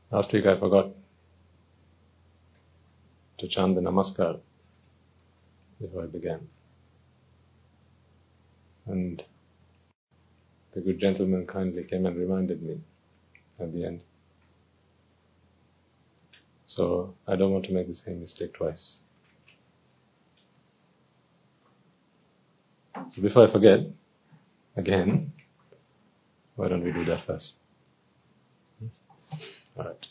Last week I forgot to chant the Namaskar before I began. And the good gentleman kindly came and reminded me at the end. So I don't want to make the same mistake twice. So before I forget, again, why don't we do that first? Alright.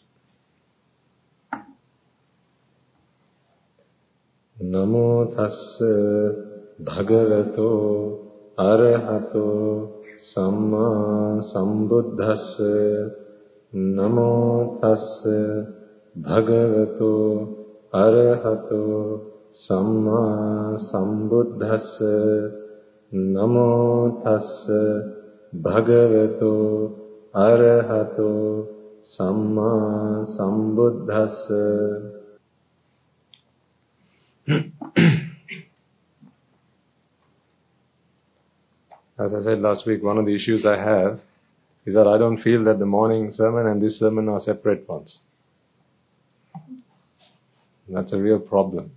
Namo tassa bhagavato arahato samma sambuddhassa. Namo tassa bhagavato arahato samma sambuddhassa. Namo tassa bhagavato arahato samma sambuddhassa. As I said last week, one of the issues I have is that I don't feel that the morning sermon and this sermon are separate ones. And that's a real problem.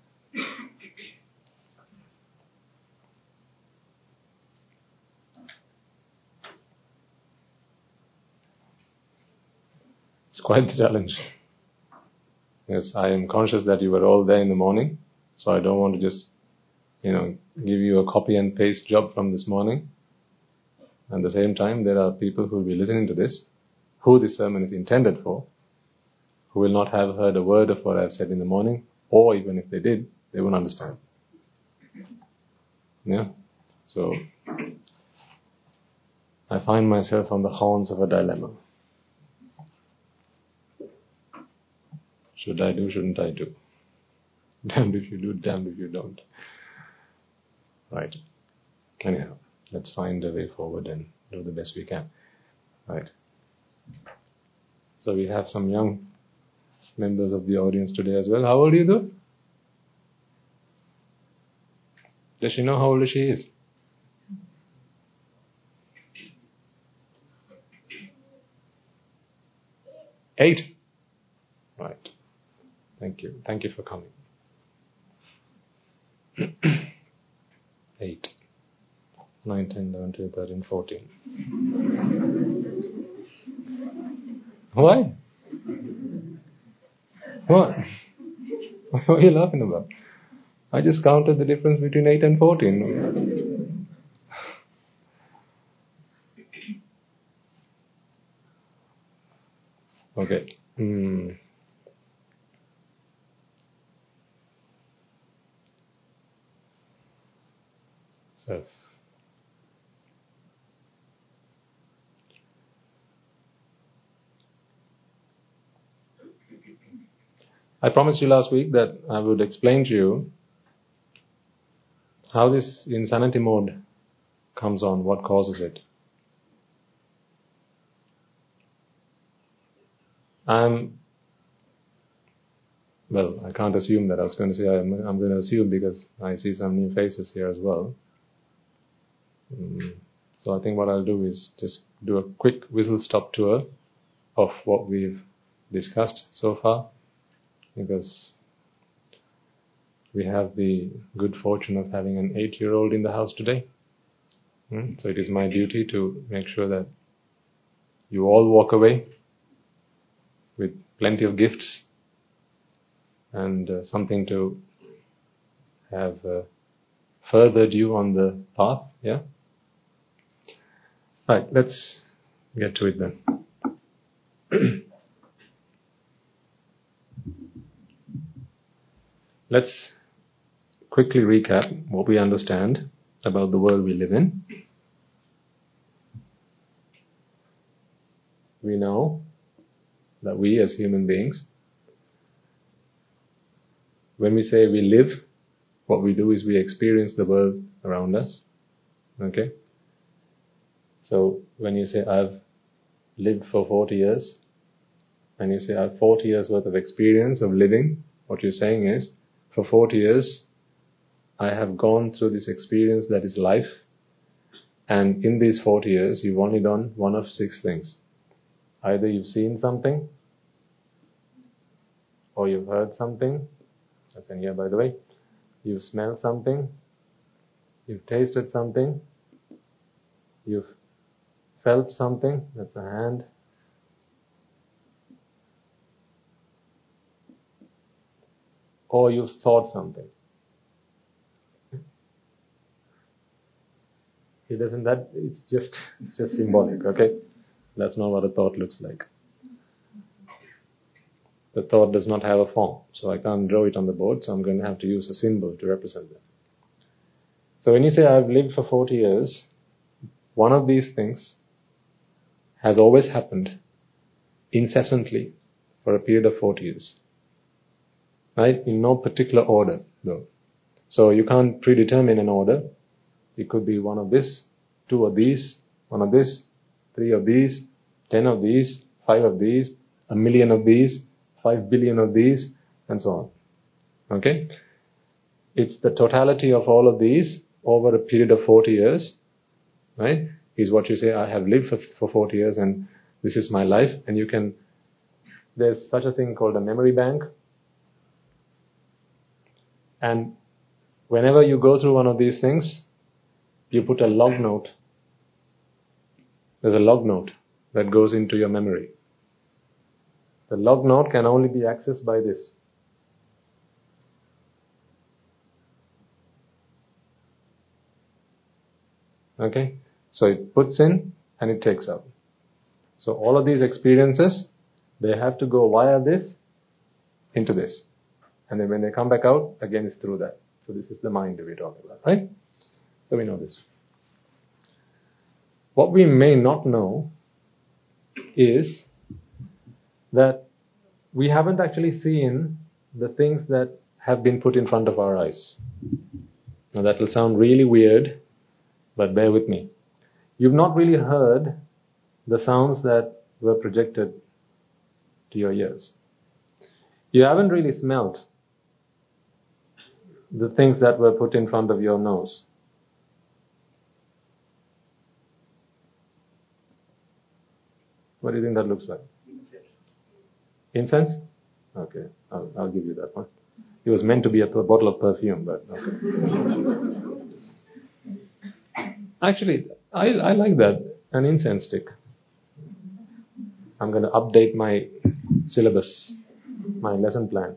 It's quite the challenge. Yes, I am conscious that you were all there in the morning, so I don't want to just, give you a copy and paste job from this morning. At the same time, there are people who will be listening to this, who this sermon is intended for, who will not have heard a word of what I've said in the morning, or even if they did, they won't understand. Yeah? So, I find myself on the horns of a dilemma. Should I do, shouldn't I do? Damned if you do, damned if you don't. Right. Anyhow, let's find a way forward and do the best we can. Right. So we have some young members of the audience today as well. How old are you though? Does she know how old she is? Eight. Right. Thank you. Thank you for coming. 8, 9, 10, 11, 12, 13, 14. Why? What? What are you laughing about? I just counted the difference between 8 and 14. Okay. Self. I promised you last week that I would explain to you how this insanity mode comes on, what causes it. I can't assume that. I was going to say I'm going to assume because I see some new faces here as well. So I think what I'll do is just do a quick whistle-stop tour of what we've discussed so far, because we have the good fortune of having an 8-year-old in the house today. So it is my duty to make sure that you all walk away with plenty of gifts and something to have furthered you on the path. Yeah? Right, let's get to it then. Let's quickly recap what we understand about the world we live in. We know that we as human beings, when we say we live, what we do is we experience the world around us. Okay? So when you say I've lived for 40 years, and you say I have 40 years worth of experience of living, what you're saying is, for 40 years, I have gone through this experience that is life, and in these 40 years, you've only done one of 6 things. Either you've seen something, or you've heard something. That's an ear, by the way. You've smelled something. You've tasted something. You've felt something. That's a hand. Or you've thought something. It's just symbolic, okay? That's not what a thought looks like. The thought does not have a form, so I can't draw it on the board, so I'm going to have to use a symbol to represent that. So when you say I've lived for 40 years, one of these things has always happened incessantly for a period of 40 years. Right? In no particular order, though. So you can't predetermine an order. It could be one of this, two of these, one of this, three of these, 10 of these, 5 of these, 1,000,000 of these, 5 billion of these, and so on. Okay? It's the totality of all of these over a period of 40 years, right? Is what you say, I have lived for 40 years and this is my life. And there's such a thing called a memory bank. And whenever you go through one of these things, you put a log note. There's a log note that goes into your memory. The log note can only be accessed by this. Okay? So it puts in and it takes out. So all of these experiences, they have to go via this into this. And then when they come back out, again it's through that. So this is the mind we're talking about, right? So we know this. What we may not know is that we haven't actually seen the things that have been put in front of our eyes. Now that will sound really weird, but bear with me. You've not really heard the sounds that were projected to your ears. You haven't really smelled the things that were put in front of your nose. What do you think that looks like? Incense? Okay, I'll give you that one. It was meant to be a bottle of perfume, but okay. Actually, I like that, an incense stick. I'm going to update my syllabus, my lesson plan.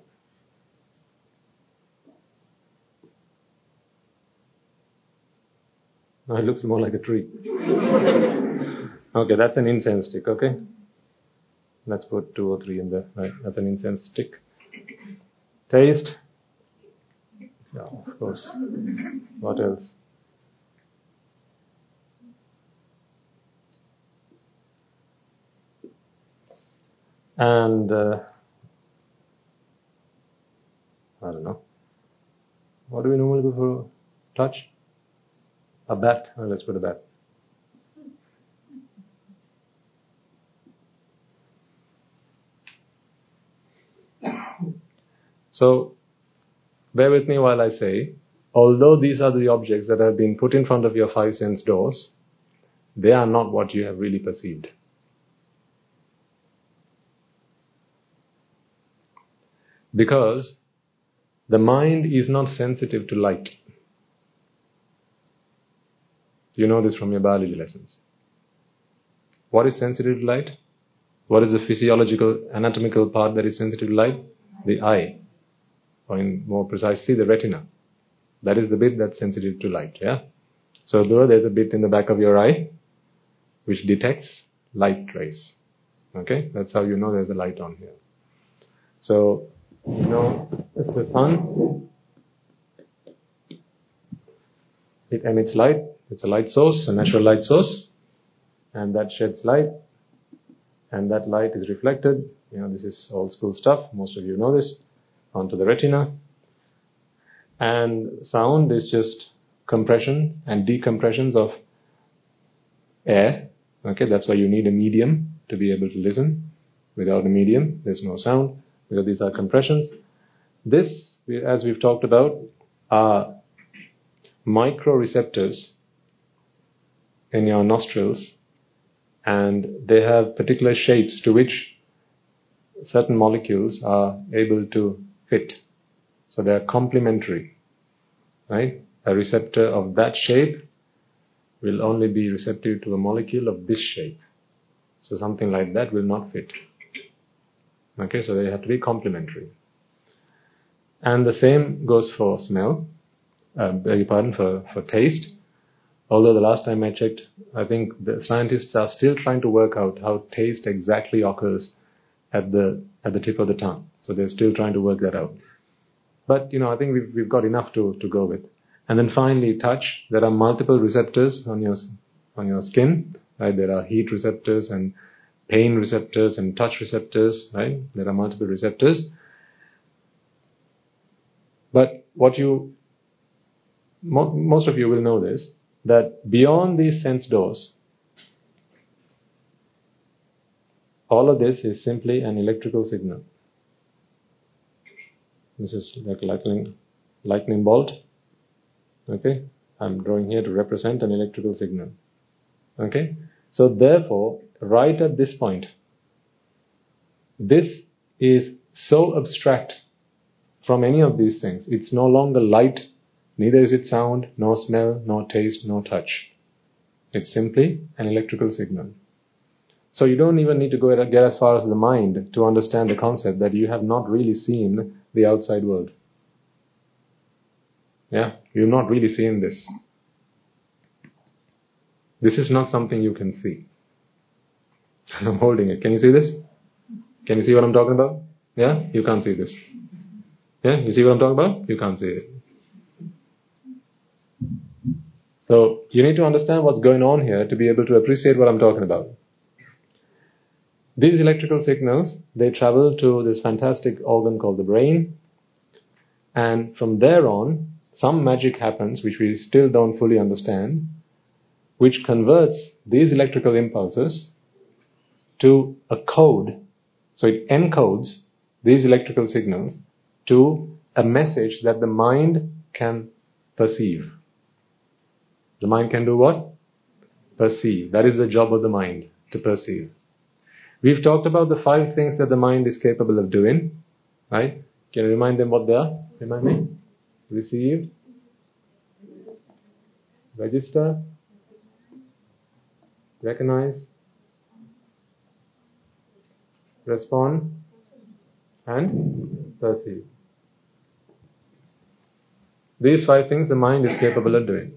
No, it looks more like a tree. Okay, that's an incense stick, okay? Let's put 2 or 3 in there, right? That's an incense stick. Taste? Yeah, of course. What else? And, I don't know. What do we normally go for touch? A bat. Oh, let's put a bat. So, bear with me while I say, although these are the objects that have been put in front of your 5 sense doors, they are not what you have really perceived. Because the mind is not sensitive to light. You know this from your biology lessons. What is sensitive to light? What is the physiological, anatomical part that is sensitive to light? The eye. Or more precisely, the retina. That is the bit that's sensitive to light, yeah? So there's a bit in the back of your eye which detects light rays. Okay? That's how you know there's a light on here. So, it's the sun. It emits light. It's a light source, a natural light source. And that sheds light. And that light is reflected. This is old school stuff. Most of you know this. Onto the retina. And sound is just compression and decompressions of air. Okay, that's why you need a medium to be able to listen. Without a medium, there's no sound, because these are compressions. This, as we've talked about, are microreceptors in your nostrils, and they have particular shapes to which certain molecules are able to fit. So they are complementary, right? A receptor of that shape will only be receptive to a molecule of this shape. So something like that will not fit. Okay, so they have to be complementary. And the same goes for smell, for taste. Although the last time I checked, I think the scientists are still trying to work out how taste exactly occurs at the tip of the tongue. So they're still trying to work that out. But, I think we've got enough to go with. And then finally, touch. There are multiple receptors on your skin, right? There are heat receptors and pain receptors and touch receptors, right? There are multiple receptors. But what most of you will know this, that beyond these sense doors, all of this is simply an electrical signal. This is like a lightning bolt. Okay? I'm drawing here to represent an electrical signal. Okay? So therefore, right at this point, this is so abstract from any of these things. It's no longer light, neither is it sound, nor smell, nor taste, nor touch. It's simply an electrical signal. So you don't even need to get as far as the mind to understand the concept that you have not really seen the outside world. Yeah, you've not really seen this. This is not something you can see. I'm holding it. Can you see this? Can you see what I'm talking about? Yeah? You can't see this. Yeah? You see what I'm talking about? You can't see it. So you need to understand what's going on here to be able to appreciate what I'm talking about. These electrical signals, they travel to this fantastic organ called the brain. And from there on, some magic happens which we still don't fully understand, which converts these electrical impulses to a code. So it encodes these electrical signals to a message that the mind can perceive. The mind can do what? Perceive. That is the job of the mind, to perceive. We've talked about the 5 things that the mind is capable of doing, right? Can you remind them what they are? Remind me. Receive, register, recognize, respond, and perceive. These 5 things the mind is capable of doing.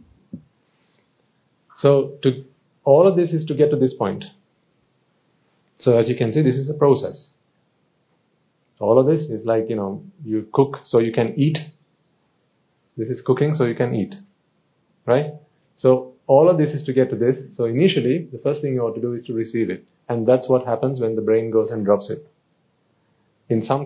So all of this is to get to this point. So as you can see, this is a process. All of this is like, you cook so you can eat. This is cooking so you can eat. Right? So all of this is to get to this. So initially, the first thing you ought to do is to receive it. And that's what happens when the brain goes and drops it in some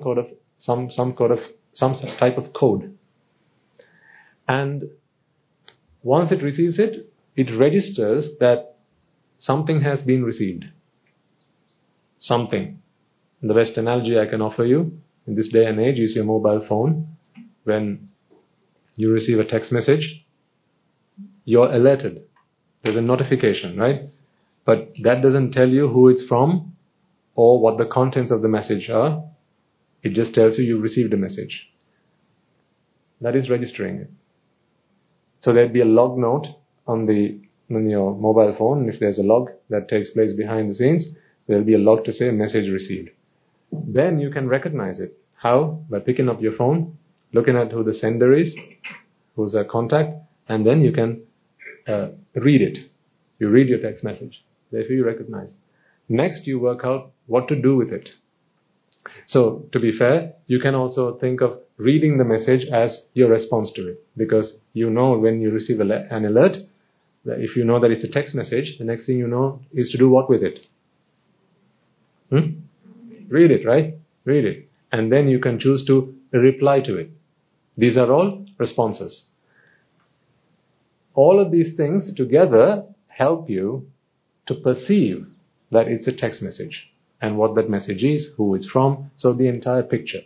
type of code. And once it receives it, it registers that something has been received. Something. The best analogy I can offer you in this day and age is your mobile phone. When you receive a text message, you're alerted. There's a notification, right? But that doesn't tell you who it's from or what the contents of the message are. It just tells you received a message. That is registering it. So there'd be a log note on your mobile phone. And if there's a log that takes place behind the scenes, there'll be a log to say message received. Then you can recognize it. How? By picking up your phone, looking at who the sender is, who's a contact, and then you can read it. You read your text message. Therefore you recognize. Next you work out what to do with it. So to be fair, you can also think of reading the message as your response to it. Because when you receive an alert, that if you know that it's a text message, the next thing you know is to do what with it? Read it, right? Read it. And then you can choose to reply to it. These are all responses. All of these things together help you to perceive that it's a text message. And what that message is, who it's from, so the entire picture.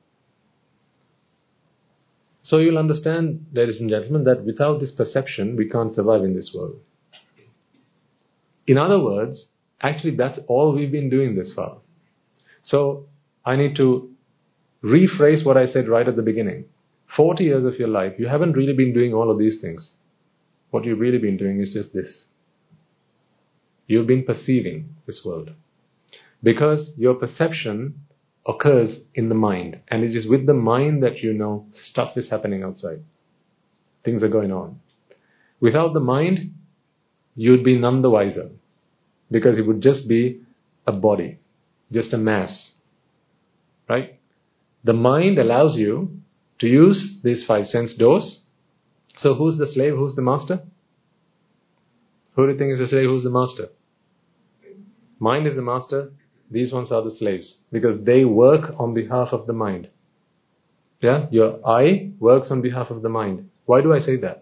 So you'll understand, ladies and gentlemen, that without this perception, we can't survive in this world. In other words, actually that's all we've been doing this far. So I need to rephrase what I said right at the beginning. 40 years of your life, you haven't really been doing all of these things. What you've really been doing is just this. You've been perceiving this world. Because your perception occurs in the mind. And it is with the mind that you know stuff is happening outside. Things are going on. Without the mind, you'd be none the wiser. Because it would just be a body. Just a mass. Right? The mind allows you to use these 5 sense doors. So who's the slave? Who's the master? Who do you think is the slave? Who's the master? Mind is the master. These ones are the slaves. Because they work on behalf of the mind. Yeah? Your I works on behalf of the mind. Why do I say that?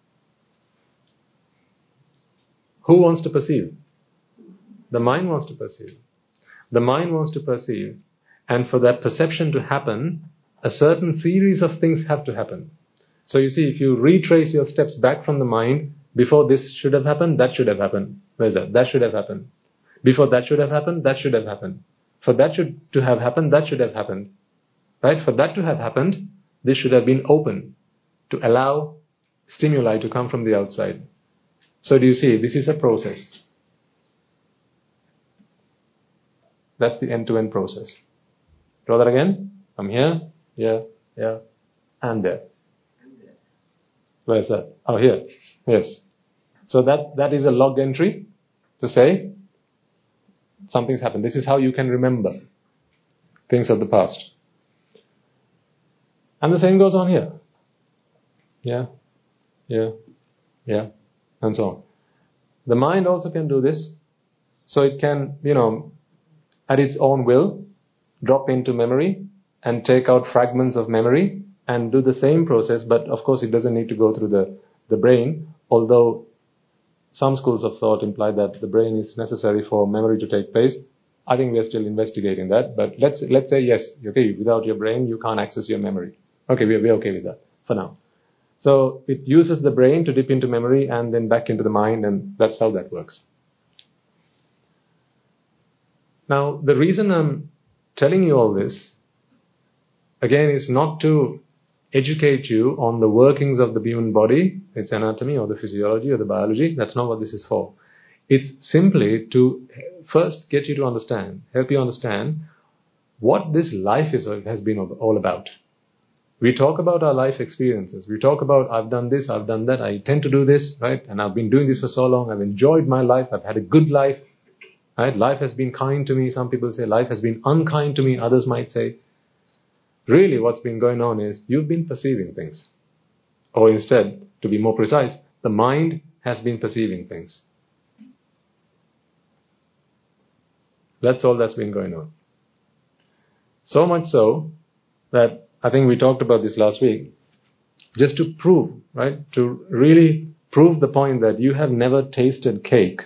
Who wants to perceive? The mind wants to perceive. The mind wants to perceive. And for that perception to happen, a certain series of things have to happen. So you see, if you retrace your steps back from the mind, before this should have happened, that should have happened. Where's that? That should have happened. Before that should have happened, that should have happened. For that to have happened, that should have happened. Right? For that to have happened, this should have been open to allow stimuli to come from the outside. So do you see, this is a process. That's the end-to-end process. Draw that again. From here, and there. Where is that? Oh, here. Yes. So that is a log entry to say something's happened. This is how you can remember things of the past. And the same goes on here. Yeah, and so on. The mind also can do this. So it can, at its own will, drop into memory and take out fragments of memory and do the same process, but of course it doesn't need to go through the brain, although some schools of thought imply that the brain is necessary for memory to take place. I think we are still investigating that, but let's say yes, okay, without your brain you can't access your memory. Okay, we're okay with that for now. So it uses the brain to dip into memory and then back into the mind, and that's how that works. Now, the reason I'm telling you all this, again, is not to educate you on the workings of the human body, its anatomy or the physiology or the biology. That's not what this is for. It's simply to first get you to understand, help you understand what this life has been all about. We talk about our life experiences. We talk about, I've done this, I've done that, I intend to do this, right? And I've been doing this for so long. I've enjoyed my life. I've had a good life. Right? Life has been kind to me. Some people say life has been unkind to me. Others might say, really what's been going on is you've been perceiving things. Or instead, to be more precise, the mind has been perceiving things. That's all that's been going on. So much so that I think we talked about this last week, just to prove, right? To really prove the point that you have never tasted cake.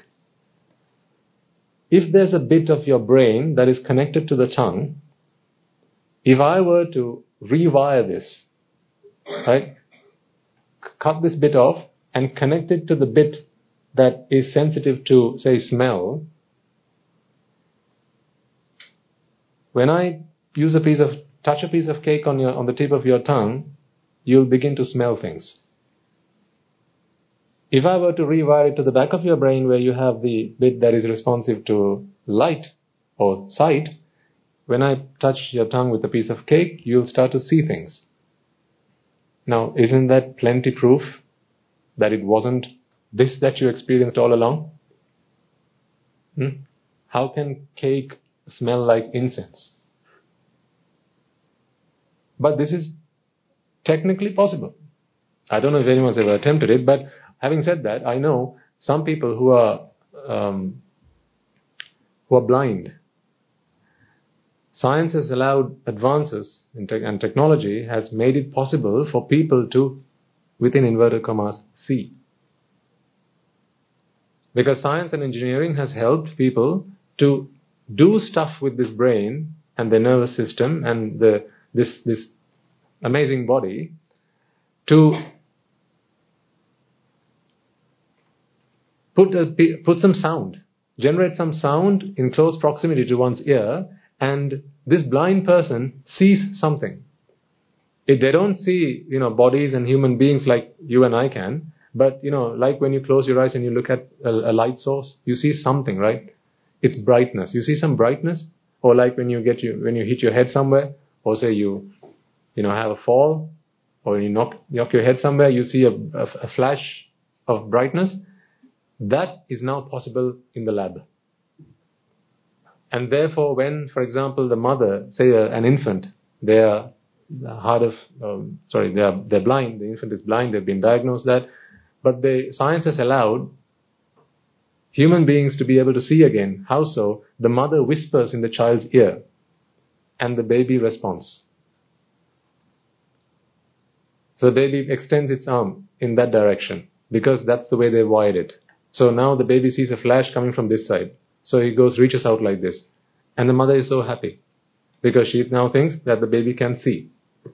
If there's a bit of your brain that is connected to the tongue, if I were to rewire this, right, cut this bit off and connect it to the bit that is sensitive to, say, smell, when I touch a piece of cake on the tip of your tongue, you'll begin to smell things. If I were to rewire it to the back of your brain where you have the bit that is responsive to light or sight, when I touch your tongue with a piece of cake, you'll start to see things. Now, isn't that plenty proof that it wasn't this that you experienced all along? How can cake smell like incense? But this is technically possible. I don't know if anyone's ever attempted it, but having said that, I know some people who are blind. Science has allowed advances and technology has made it possible for people to, within inverted commas, see. Because science and engineering has helped people to do stuff with this brain and their nervous system and this amazing body to put some sound, generate some sound in close proximity to one's ear And this blind person sees something. If they don't see, bodies and human beings like you and I can, but, like when you close your eyes and you look at a light source, you see something, right? It's brightness. You see some brightness? Or like when you hit your head somewhere, or say you have a fall, or you knock your head somewhere, you see a flash of brightness. That is now possible in the lab. And therefore, when, for example, the mother, say an infant, they're blind, the infant is blind, they've been diagnosed that, but science has allowed human beings to be able to see again. How so? The mother whispers in the child's ear, and the baby responds. So the baby extends its arm in that direction, because that's the way they wired it. So now the baby sees a flash coming from this side. So he reaches out like this. And the mother is so happy, because she now thinks that the baby can see.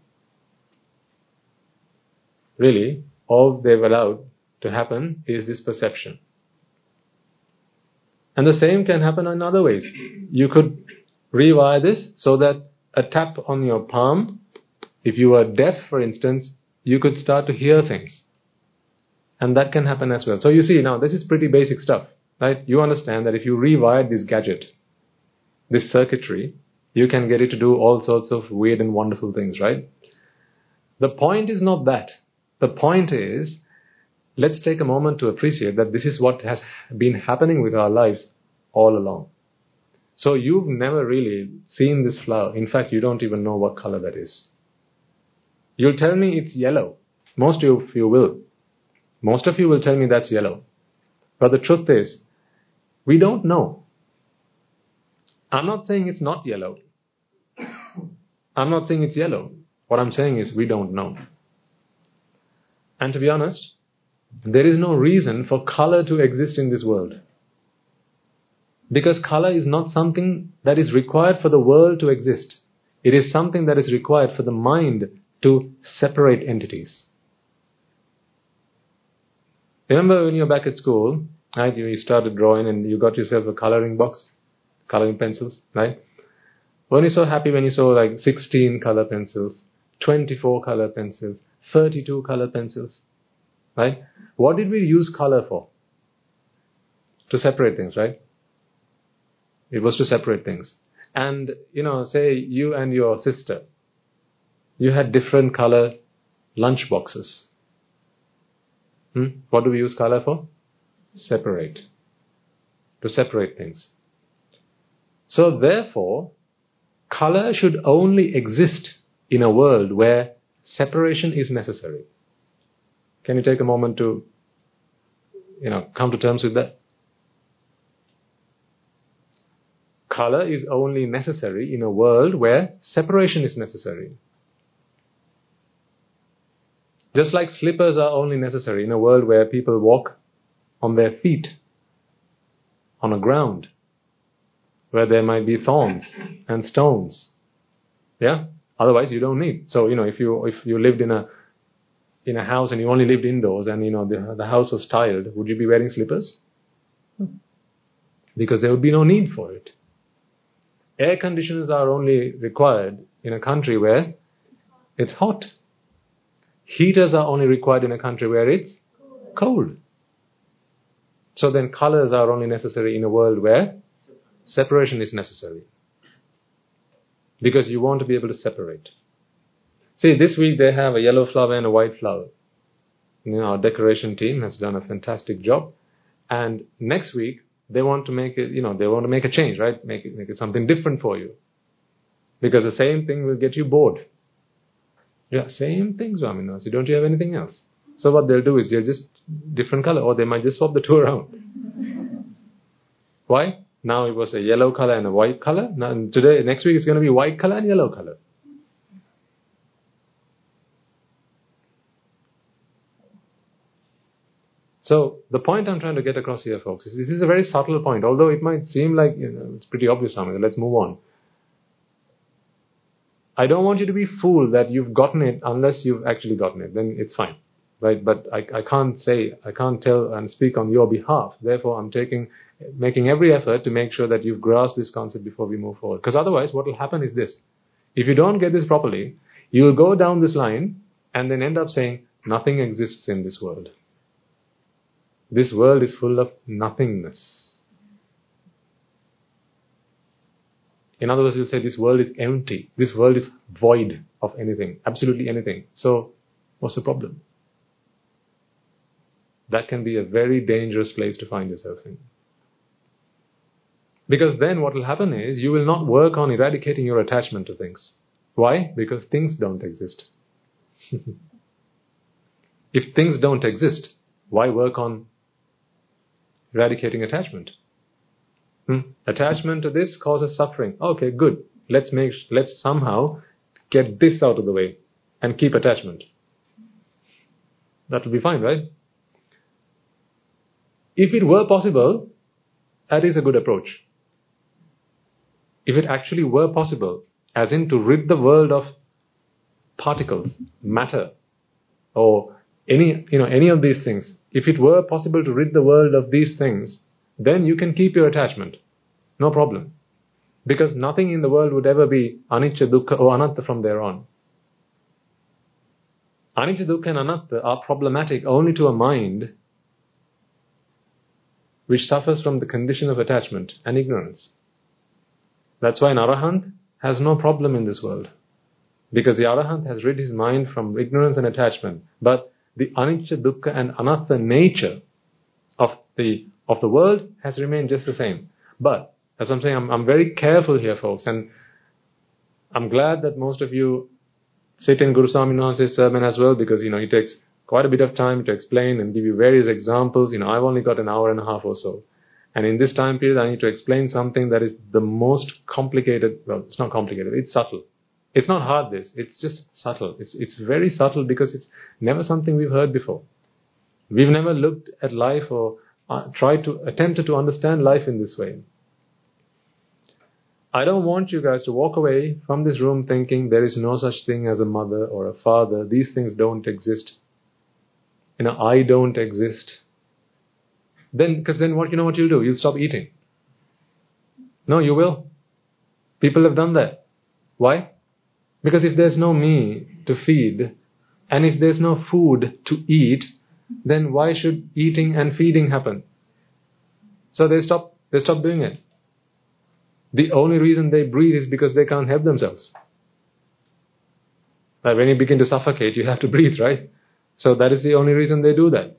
Really, all they've allowed to happen is this perception. And the same can happen in other ways. You could rewire this so that a tap on your palm, if you are deaf, for instance, you could start to hear things. And that can happen as well. So you see, now this is pretty basic stuff, right? You understand that if you rewire this gadget, this circuitry, you can get it to do all sorts of weird and wonderful things, right? The point is not that. The point is, let's take a moment to appreciate that this is what has been happening with our lives all along. So you've never really seen this flower. In fact, you don't even know what color that is. You'll tell me it's yellow. Most of you will. Most of you will tell me that's yellow. But the truth is, we don't know. I'm not saying it's not yellow. I'm not saying it's yellow. What I'm saying is we don't know. And to be honest, there is no reason for color to exist in this world. Because color is not something that is required for the world to exist. It is something that is required for the mind to separate entities. Remember when you're back at school, right? You started drawing and you got yourself a coloring box, coloring pencils, right? Weren't you so happy when you saw like 16 color pencils, 24 color pencils, 32 color pencils, right? What did we use color for? To separate things, right? It was to separate things. And, say you and your sister, you had different color lunch boxes. What do we use color for? Separate. To separate things. So therefore, color should only exist in a world where separation is necessary. Can you take a moment to, come to terms with that? Color is only necessary in a world where separation is necessary. Just like slippers are only necessary in a world where people walk on their feet, on a ground, where there might be thorns and stones. Yeah? Otherwise you don't need. So, if you lived in a house and you only lived indoors and, the house was tiled, would you be wearing slippers? Because there would be no need for it. Air conditioners are only required in a country where it's hot. Heaters are only required in a country where it's cold. So then colors are only necessary in a world where separation is necessary. Because you want to be able to separate. See, this week they have a yellow flower and a white flower. Our decoration team has done a fantastic job. And next week, they want to make it, they want to make a change, right? Make it something different for you. Because the same thing will get you bored. Yeah, same thing, Swaminathan. Don't you have anything else? So what they'll do is they'll just different color, or they might just swap the two around. Why? Now it was a yellow color and a white color. Now next week it's going to be white color and yellow color. So the point I'm trying to get across here, folks, is this is a very subtle point. Although it might seem like it's pretty obvious, Swami. Let's move on. I don't want you to be fooled that you've gotten it unless you've actually gotten it. Then it's fine, right? But I can't tell and speak on your behalf. Therefore, I'm taking making every effort to make sure that you've grasped this concept before we move forward. Because otherwise, what will happen is this. If you don't get this properly, you will go down this line and then end up saying, nothing exists in this world. This world is full of nothingness. In other words, you'll say this world is empty. This world is void of anything, absolutely anything. So, what's the problem? That can be a very dangerous place to find yourself in. Because then what will happen is, you will not work on eradicating your attachment to things. Why? Because things don't exist. If things don't exist, why work on eradicating attachment? Attachment to this causes suffering. Okay, good. Let's somehow get this out of the way and keep attachment. That will be fine, right? If it were possible, that is a good approach. If it actually were possible, as in to rid the world of particles, matter, or any of these things, if it were possible to rid the world of these things, then you can keep your attachment. No problem. Because nothing in the world would ever be anicca, dukkha or anatta from there on. Anicca, dukkha and anatta are problematic only to a mind which suffers from the condition of attachment and ignorance. That's why an arahant has no problem in this world. Because the arahant has rid his mind from ignorance and attachment. But the anicca, dukkha and anatta nature of the world has remained just the same. But, as I'm saying, I'm very careful here, folks, and I'm glad that most of you sit in Guru Swami Wahanse's sermon as well, because, it takes quite a bit of time to explain and give you various examples. I've only got an hour and a half or so. And in this time period, I need to explain something that is the most complicated. Well, it's not complicated, it's subtle. It's not hard, it's just subtle. It's very subtle because it's never something we've heard before. We've never looked at life or attempted to understand life in this way. I don't want you guys to walk away from this room thinking there is no such thing as a mother or a father. These things don't exist. I don't exist. Because then what you'll do? You'll stop eating. No, you will. People have done that. Why? Because if there's no me to feed, and if there's no food to eat, then why should eating and feeding happen? So they stop doing it. The only reason they breathe is because they can't help themselves. Like when you begin to suffocate, you have to breathe, right? So that is the only reason they do that.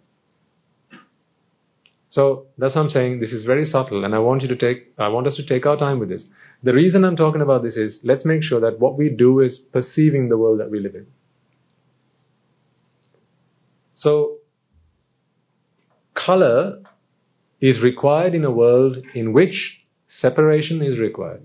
So that's what I'm saying. This is very subtle, and I want us to take our time with this. The reason I'm talking about this is, let's make sure that what we do is perceiving the world that we live in. So, color is required in a world in which separation is required.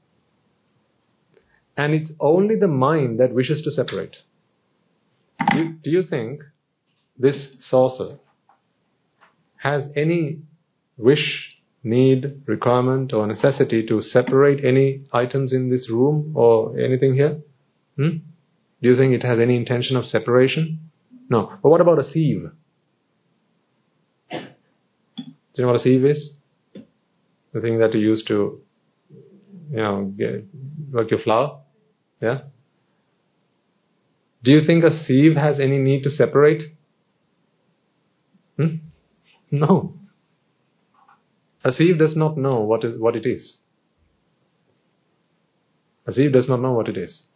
And it's only the mind that wishes to separate. Do you think this saucer has any wish, need, requirement or necessity to separate any items in this room or anything here? Do you think it has any intention of separation? No. But what about a sieve? Do you know what a sieve is? The thing that you use to, work your flour? Yeah? Do you think a sieve has any need to separate? No. A sieve does not know what it is. A sieve does not know what it is.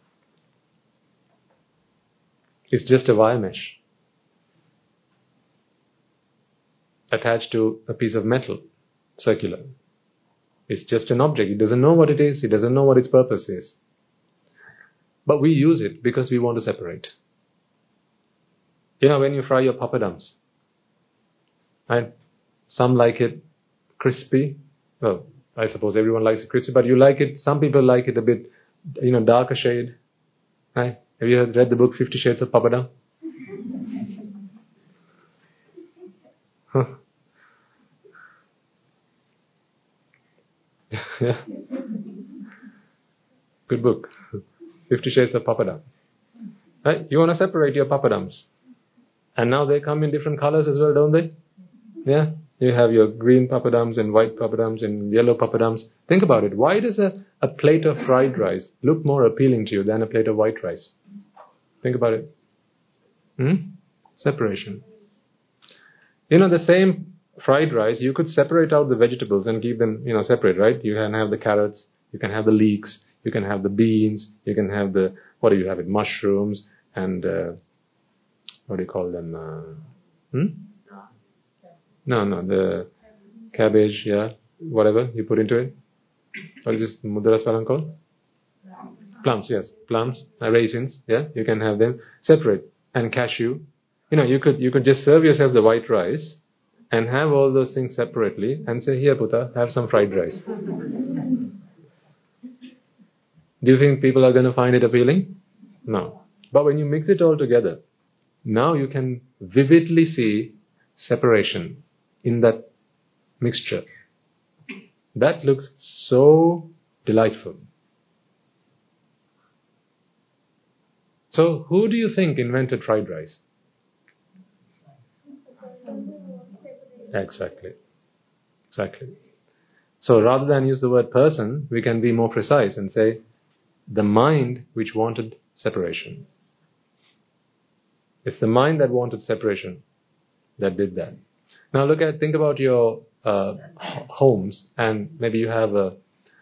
It's just a wire mesh attached to a piece of metal, circular. It's just an object. It doesn't know what it is. It doesn't know what its purpose is. But we use it because we want to separate. When you fry your papadums, right? Some like it crispy. Well, I suppose everyone likes it crispy, but you like it. Some people like it a bit, darker shade. Right? Have you read the book 50 Shades of Papadum? Yeah. Good book. 50 Shades of Papadum. Right? You want to separate your papadums. And now they come in different colors as well, don't they? Yeah. You have your green papadums and white papadums and yellow papadums. Think about it. Why does a plate of fried rice look more appealing to you than a plate of white rice? Think about it. Separation. The same fried rice, you could separate out the vegetables and keep them, separate, right? You can have the carrots, you can have the leeks, you can have the beans, you can have mushrooms, and what do you call them? No, the cabbage, whatever you put into it. What is this mudaras palang called? Plums, yes. Plums, raisins, you can have them separate. And cashew. You could just serve yourself the white rice and have all those things separately and say, here Putta, have some fried rice. Do you think people are going to find it appealing? No. But when you mix it all together, now you can vividly see separation in that mixture. That looks so delightful. So, who do you think invented fried rice? Exactly. So, rather than use the word person, we can be more precise and say, the mind which wanted separation. It's the mind that wanted separation that did that. Now think about your homes, and maybe you have the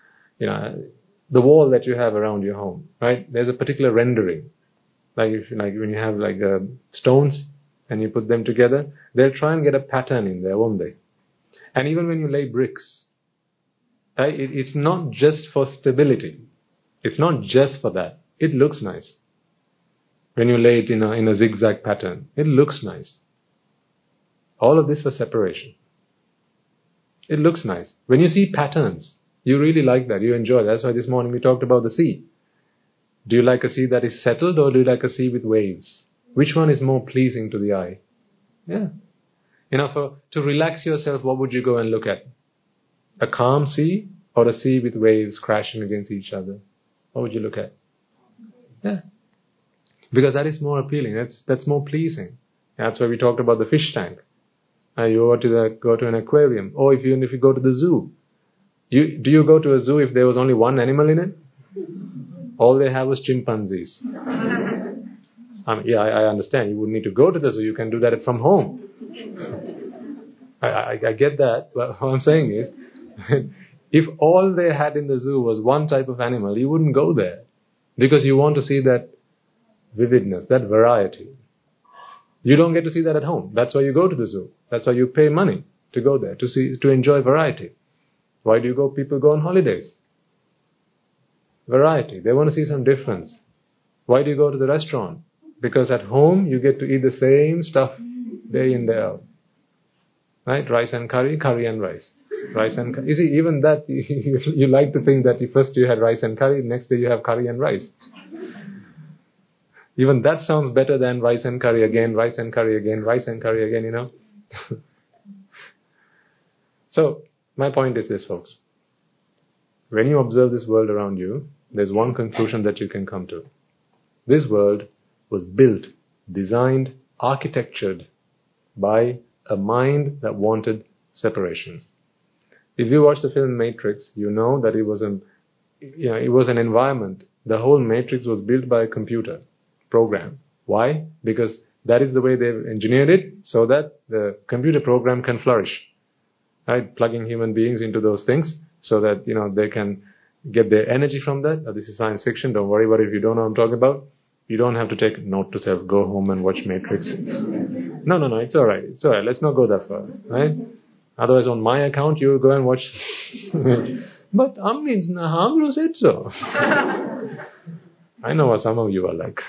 wall that you have around your home, right? There's a particular rendering. Like when you have stones and you put them together, they'll try and get a pattern in there, won't they? And even when you lay bricks, it's not just for stability. It's not just for that. It looks nice. When you lay it in a zigzag pattern, it looks nice. All of this for separation. It looks nice. When you see patterns, you really like that. You enjoy that. That's why this morning we talked about the sea. Do you like a sea that is settled, or do you like a sea with waves? Which one is more pleasing to the eye? Yeah. To relax yourself, what would you go and look at? A calm sea or a sea with waves crashing against each other? What would you look at? Yeah. Because that is more appealing. That's more pleasing. That's why we talked about the fish tank. You go to an aquarium, or if you go to the zoo. Do you go to a zoo if there was only one animal in it? All they have was chimpanzees. I understand. You wouldn't need to go to the zoo. You can do that from home. I get that. But what I'm saying is, if all they had in the zoo was one type of animal, you wouldn't go there. Because you want to see that vividness, that variety. You don't get to see that at home. That's why you go to the zoo. That's why you pay money to go there, to enjoy variety. Why do people go on holidays? Variety. They want to see some difference. Why do you go to the restaurant? Because at home you get to eat the same stuff day in, day out. Right? Rice and curry, curry and rice. Rice and curry. You see, even that, you like to think that first you had rice and curry, next day you have curry and rice. Even that sounds better than rice and curry again, rice and curry again, rice and curry again, So, my point is this, folks. When you observe this world around you, there's one conclusion that you can come to. This world was built, designed, architectured by a mind that wanted separation. If you watch the film Matrix, you know that it was an environment. The whole Matrix was built by a computer program. Why? Because that is the way they've engineered it, so that the computer program can flourish. Right? Plugging human beings into those things so that, they can get their energy from that. This is science fiction. Don't worry about it if you don't know what I'm talking about. You don't have to take note to self. Go home and watch Matrix. No. It's all right. It's all right. Let's not go that far. Right? Otherwise, on my account, you go and watch. But means Nahamru said so. I know what some of you are like.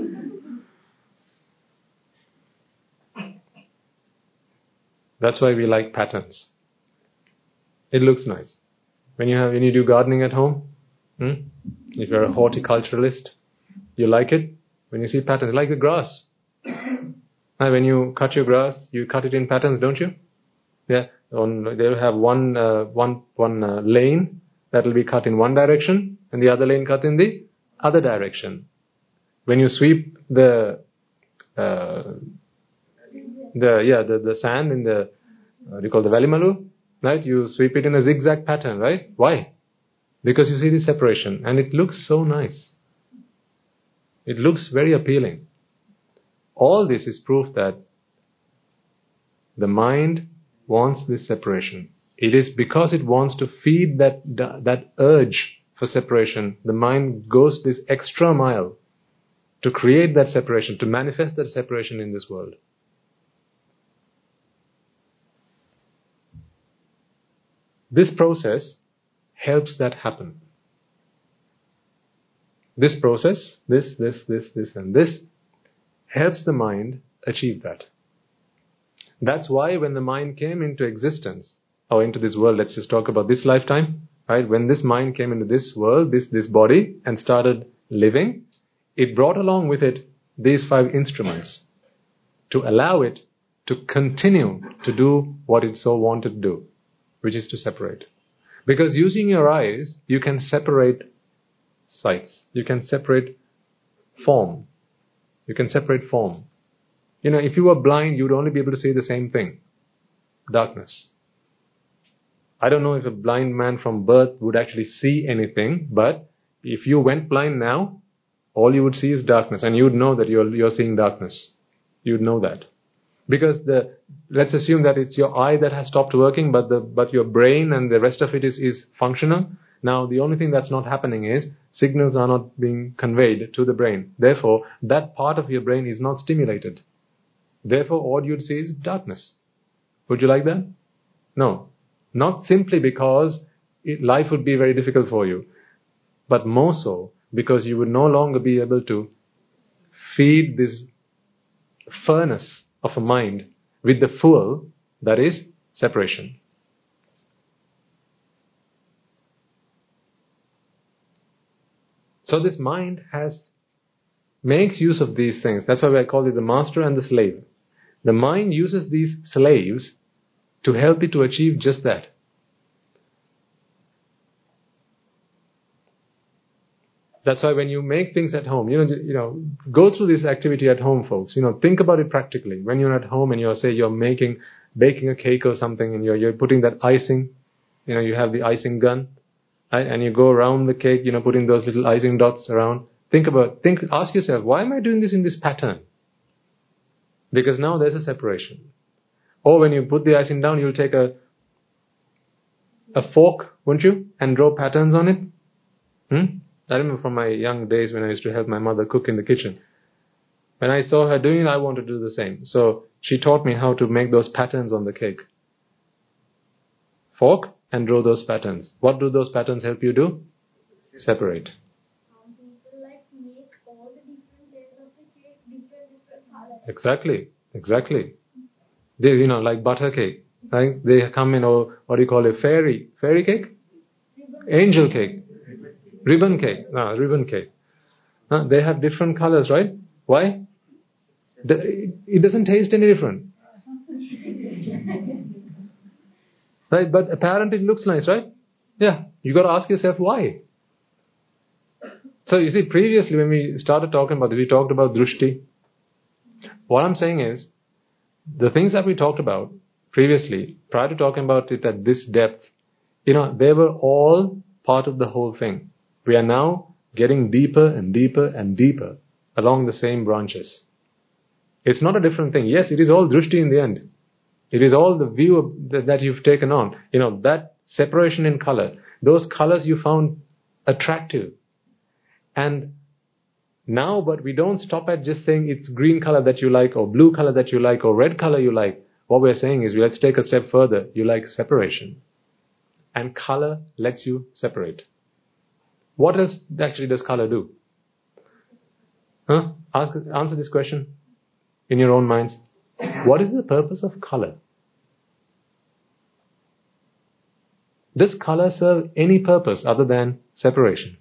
That's why we like patterns. It looks nice. When you do gardening at home, if you're a horticulturalist, you like it. When you see patterns, like the grass. When you cut your grass, you cut it in patterns, don't you? Yeah. They'll have one lane that will be cut in one direction, and the other lane cut in the other direction. When you sweep the sand in what do you call the Valimalu? Right? You sweep it in a zigzag pattern, right? Why? Because you see the separation and it looks so nice. It looks very appealing. All this is proof that the mind wants this separation. It is because it wants to feed that urge for separation. The mind goes this extra mile to create that separation, to manifest that separation in this world. This process helps that happen. This process, this and this, helps the mind achieve that. That's why when the mind came into existence, or into this world, let's just talk about this lifetime, right? When this mind came into this world, this body, and started living, it brought along with it these 5 instruments to allow it to continue to do what it so wanted to do, which is to separate. Because using your eyes, you can separate sights. You can separate form. You can separate form. If you were blind, you would only be able to see the same thing. Darkness. I don't know if a blind man from birth would actually see anything, but if you went blind now, all you would see is darkness, and you would know that you're seeing darkness. You would know that. Because let's assume that it's your eye that has stopped working, but your brain and the rest of it is functional. Now, the only thing that's not happening is signals are not being conveyed to the brain. Therefore, that part of your brain is not stimulated. Therefore, all you'd see is darkness. Would you like that? No. Not simply because life would be very difficult for you, but more so because you would no longer be able to feed this furnace of a mind with the fuel that is separation. So this mind makes use of these things. That's why I call it the master and the slave. The mind uses these slaves to help it to achieve just that. That's why when you make things at home, go through this activity at home, folks. Think about it practically. When you're at home and you're baking a cake or something, and you're putting that icing, you have the icing gun, right? And you go around the cake, putting those little icing dots around. Ask yourself, why am I doing this in this pattern? Because now there's a separation. Or when you put the icing down, you'll take a fork, won't you? And draw patterns on it. I remember from my young days when I used to help my mother cook in the kitchen. When I saw her doing it, I wanted to do the same. So she taught me how to make those patterns on the cake. Fork and draw those patterns. What do those patterns help you do? Separate. Some people make all the different layers of the cake different colors. Exactly. They, like butter cake, right? They come in, what do you call it, fairy cake? Angel cake. Ribbon cake. They have different colors, right? Why? It doesn't taste any different. Right? But apparently it looks nice, right? Yeah. You got to ask yourself why. So you see, previously when we started talking about this, we talked about drushti. What I'm saying is, the things that we talked about previously, prior to talking about it at this depth, they were all part of the whole thing. We are now getting deeper and deeper and deeper along the same branches. It's not a different thing. Yes, it is all drushti in the end. It is all the view that you've taken on. That separation in color. Those colors you found attractive. And now, but we don't stop at just saying it's green color that you like, or blue color that you like, or red color you like. What we're saying is, let's take a step further. You like separation. And color lets you separate. What else actually does color do? Answer this question in your own minds. What is the purpose of color? Does color serve any purpose other than separation?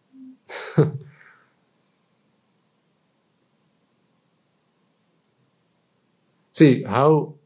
See how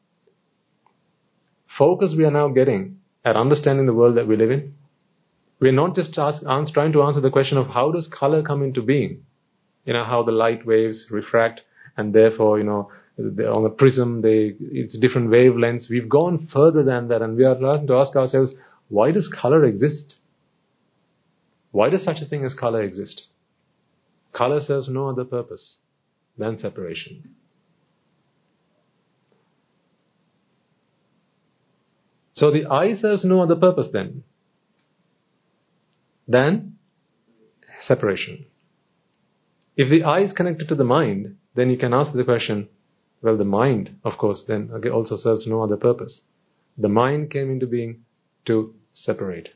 focused we are now getting at understanding the world that we live in. We're not just trying to answer the question of how does color come into being. How the light waves refract and therefore, on a prism, it's different wavelengths. We've gone further than that, and we are trying to ask ourselves, why does color exist? Why does such a thing as color exist? Color serves no other purpose than separation. So the eye serves no other purpose then than separation. If the eye is connected to the mind, then you can ask the question, well, the mind, of course, then also serves no other purpose. The mind came into being to separate.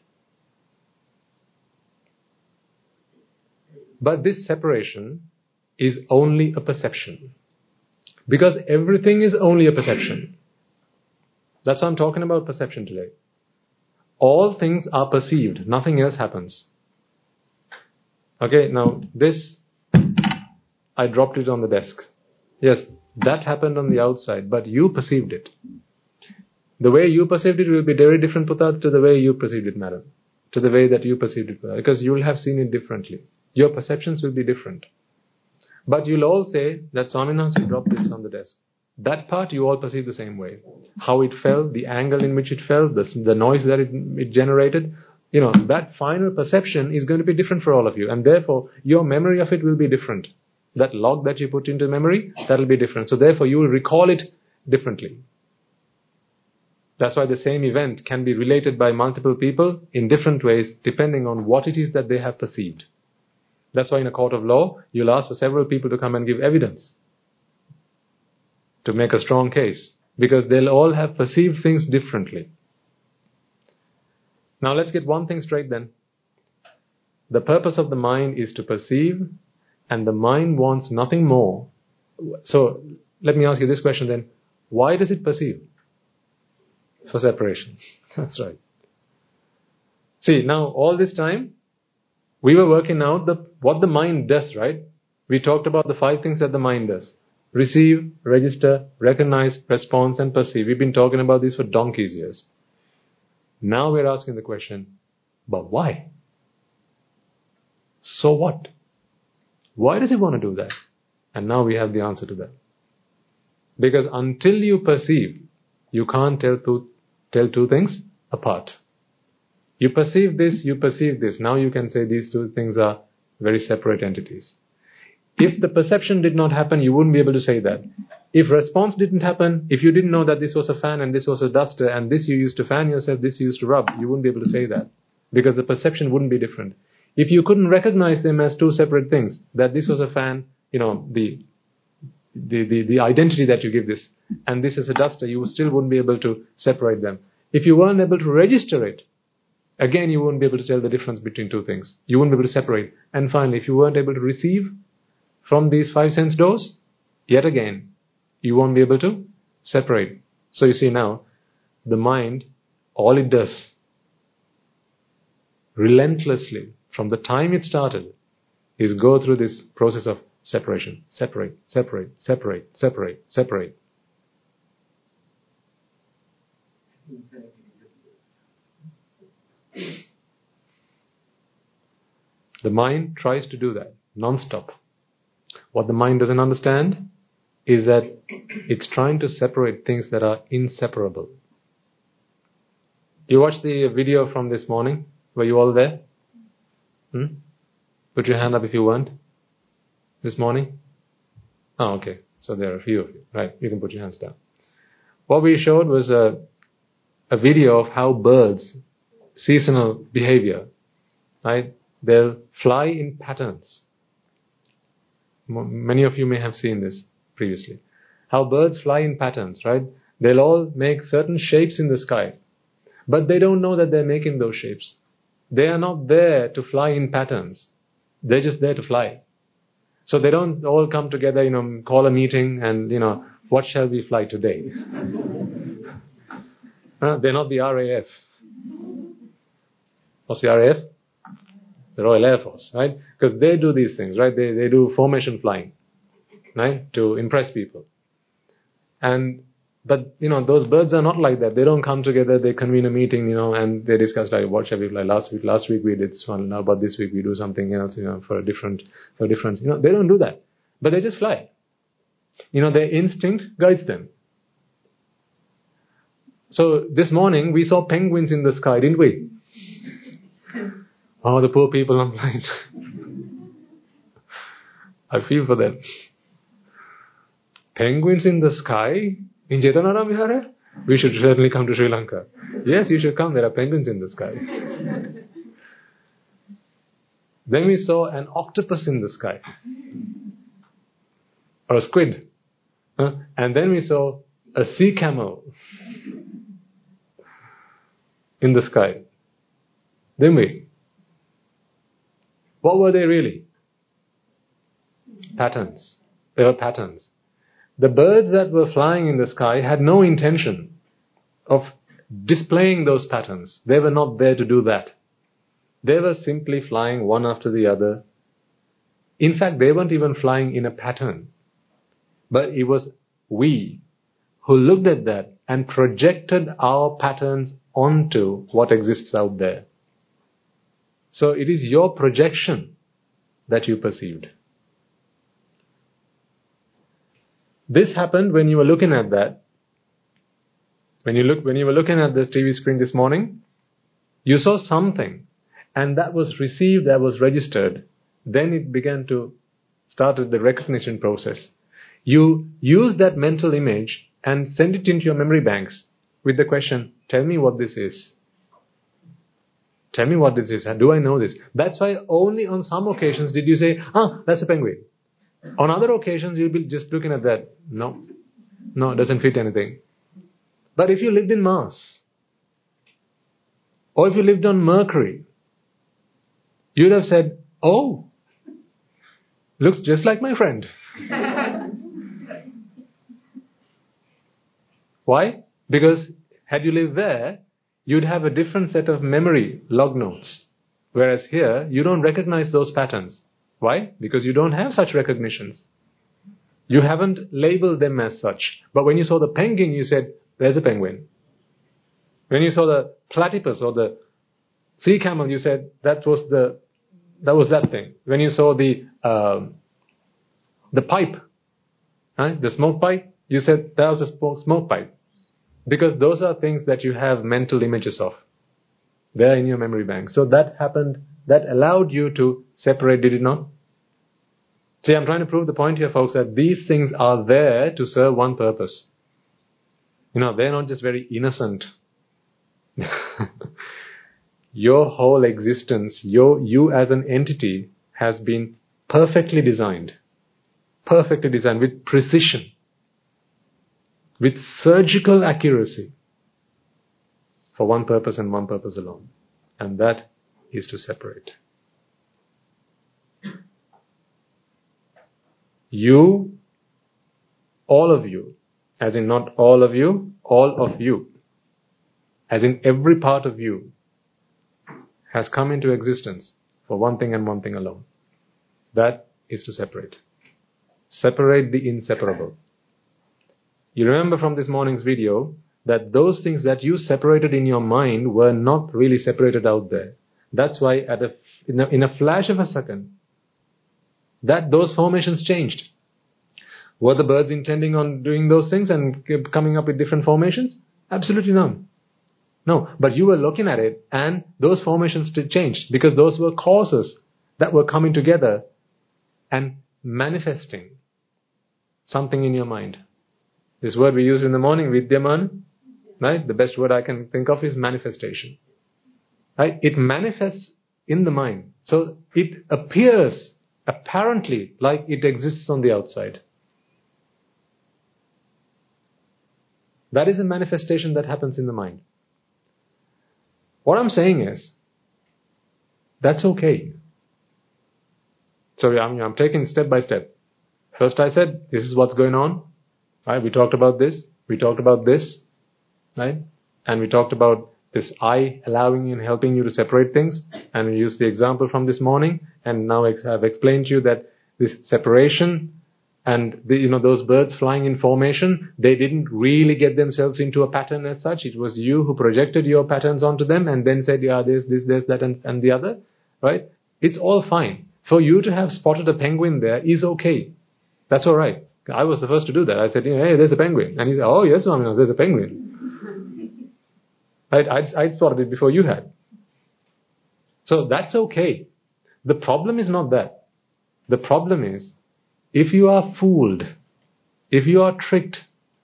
But this separation is only a perception. Because everything is only a perception. That's why I'm talking about perception today. All things are perceived. Nothing else happens. Okay, now this, I dropped it on the desk. Yes, that happened on the outside, but you perceived it. The way you perceived it will be very different, Putat, to the way you perceived it, madam. To the way that you perceived it, because you will have seen it differently. Your perceptions will be different. But you'll all say that Swaminathan dropped this on the desk. That part you all perceive the same way. How it fell, the angle in which it fell, the noise that it generated, that final perception is going to be different for all of you. And therefore, your memory of it will be different. That log that you put into memory, that will be different. So therefore, you will recall it differently. That's why the same event can be related by multiple people in different ways, depending on what it is that they have perceived. That's why in a court of law, you'll ask for several people to come and give evidence to make a strong case, because they'll all have perceived things differently. Now let's get one thing straight then. The purpose of the mind is to perceive, and the mind wants nothing more. So let me ask you this question then. Why does it perceive? For separation. That's right. See, now all this time, we were working out what the mind does, right? We talked about the 5 things that the mind does. Receive, register, recognize, response, and perceive. We've been talking about this for donkey's years. Now we're asking the question, but why? So what? Why does it want to do that? And now we have the answer to that. Because until you perceive, you can't tell two things apart. You perceive this, you perceive this. Now you can say these two things are very separate entities. If the perception did not happen, you wouldn't be able to say that. If response didn't happen, if you didn't know that this was a fan and this was a duster and this you used to fan yourself, this you used to rub, you wouldn't be able to say that. Because the perception wouldn't be different. If you couldn't recognize them as two separate things, that this was a fan, the identity that you give this, and this is a duster, you still wouldn't be able to separate them. If you weren't able to register it, again you wouldn't be able to tell the difference between two things. You wouldn't be able to separate. And finally, if you weren't able to receive from these 5 sense doors, yet again, you won't be able to separate. So you see now, the mind, all it does, relentlessly, from the time it started, is go through this process of separation. Separate, separate, separate, separate, separate. The mind tries to do that, non-stop. What the mind doesn't understand is that it's trying to separate things that are inseparable. You watched the video from this morning? Were you all there? Put your hand up if you weren't. This morning? Oh, okay. So there are a few of you. Right, you can put your hands down. What we showed was a video of how birds, seasonal behavior, right? They'll fly in patterns. Many of you may have seen this previously. How birds fly in patterns, right? They'll all make certain shapes in the sky. But they don't know that they're making those shapes. They are not there to fly in patterns. They're just there to fly. So they don't all come together, call a meeting and, what shall we fly today? They're not the RAF. What's the RAF? The Royal Air Force, right? Because they do these things, right? They do formation flying, right? To impress people. But those birds are not like that. They don't come together, they convene a meeting, and they discuss, like, what shall we fly last week we did this one, now about this week we do something else, for a difference. They don't do that. But they just fly. Their instinct guides them. So this morning we saw penguins in the sky, didn't we? Oh, the poor people online. I feel for them. Penguins in the sky in Jetanara Vihara? We should certainly come to Sri Lanka. Yes, you should come. There are penguins in the sky. Then we saw an octopus in the sky. Or a squid. And then we saw a sea camel in the sky. Didn't we? What were they really? Patterns. They were patterns. The birds that were flying in the sky had no intention of displaying those patterns. They were not there to do that. They were simply flying one after the other. In fact, they weren't even flying in a pattern. But it was we who looked at that and projected our patterns onto what exists out there. So it is your projection that you perceived. This happened when you were looking at that. When you were looking at the TV screen this morning, you saw something, and that was received, that was registered. Then it began to start the recognition process. You use that mental image and send it into your memory banks with the question, tell me what this is. Tell me what this is. Do I know this? That's why only on some occasions did you say, that's a penguin. On other occasions, you'll be just looking at that. No, it doesn't fit anything. But if you lived in Mars, or if you lived on Mercury, you'd have said, oh, looks just like my friend. Why? Because had you lived there, you'd have a different set of memory log notes. Whereas here, you don't recognize those patterns. Why? Because you don't have such recognitions. You haven't labeled them as such. But when you saw the penguin, you said, there's a penguin. When you saw the platypus or the sea camel, you said, that was that thing. When you saw the pipe, the smoke pipe, you said, that was a smoke pipe. Because those are things that you have mental images of. They're in your memory bank. So that happened, that allowed you to separate, did it not? See, I'm trying to prove the point here, folks, that these things are there to serve one purpose. They're not just very innocent. Your whole existence, you as an entity, has been perfectly designed with precision, with surgical accuracy, for one purpose and one purpose alone. And that is to separate. You, all of you, as in not all of you, all of you, as in every part of you, has come into existence for one thing and one thing alone. That is to separate. Separate the inseparable. You remember from this morning's video that those things that you separated in your mind were not really separated out there. That's why in a flash of a second, those formations changed. Were the birds intending on doing those things and coming up with different formations? Absolutely none. No, but you were looking at it and those formations changed because those were causes that were coming together and manifesting something in your mind. This word we used in the morning, Vidyaman, right? The best word I can think of is manifestation. Right? It manifests in the mind. So it appears apparently like it exists on the outside. That is a manifestation that happens in the mind. What I'm saying is, that's okay. So I'm taking step by step. First I said, this is what's going on. Right? We talked about this. We talked about this. Right? And we talked about this I allowing and helping you to separate things. And we used the example from this morning. And now I've explained to you that this separation and those birds flying in formation, they didn't really get themselves into a pattern as such. It was you who projected your patterns onto them and then said, yeah, this, that, and the other. Right? It's all fine. For you to have spotted a penguin there is okay. That's all right. I was the first to do that. I said, hey, there's a penguin. And he said, oh, yes, Swami, there's a penguin. I'd spotted it before you had. So that's okay. The problem is not that. The problem is, if you are fooled, if you are tricked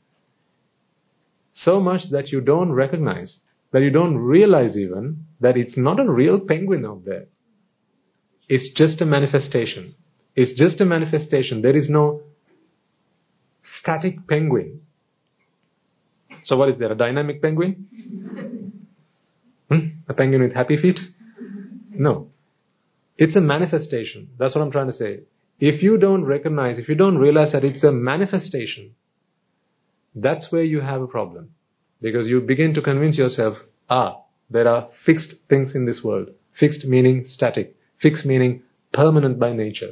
so much that you don't recognize, that you don't realize even that it's not a real penguin out there. It's just a manifestation. It's just a manifestation. There is no static penguin. So what is there? A dynamic penguin? A penguin with happy feet? No. It's a manifestation. That's what I'm trying to say. If you don't recognize, if you don't realize that it's a manifestation, that's where you have a problem. Because you begin to convince yourself, there are fixed things in this world. Fixed meaning static. Fixed meaning permanent by nature.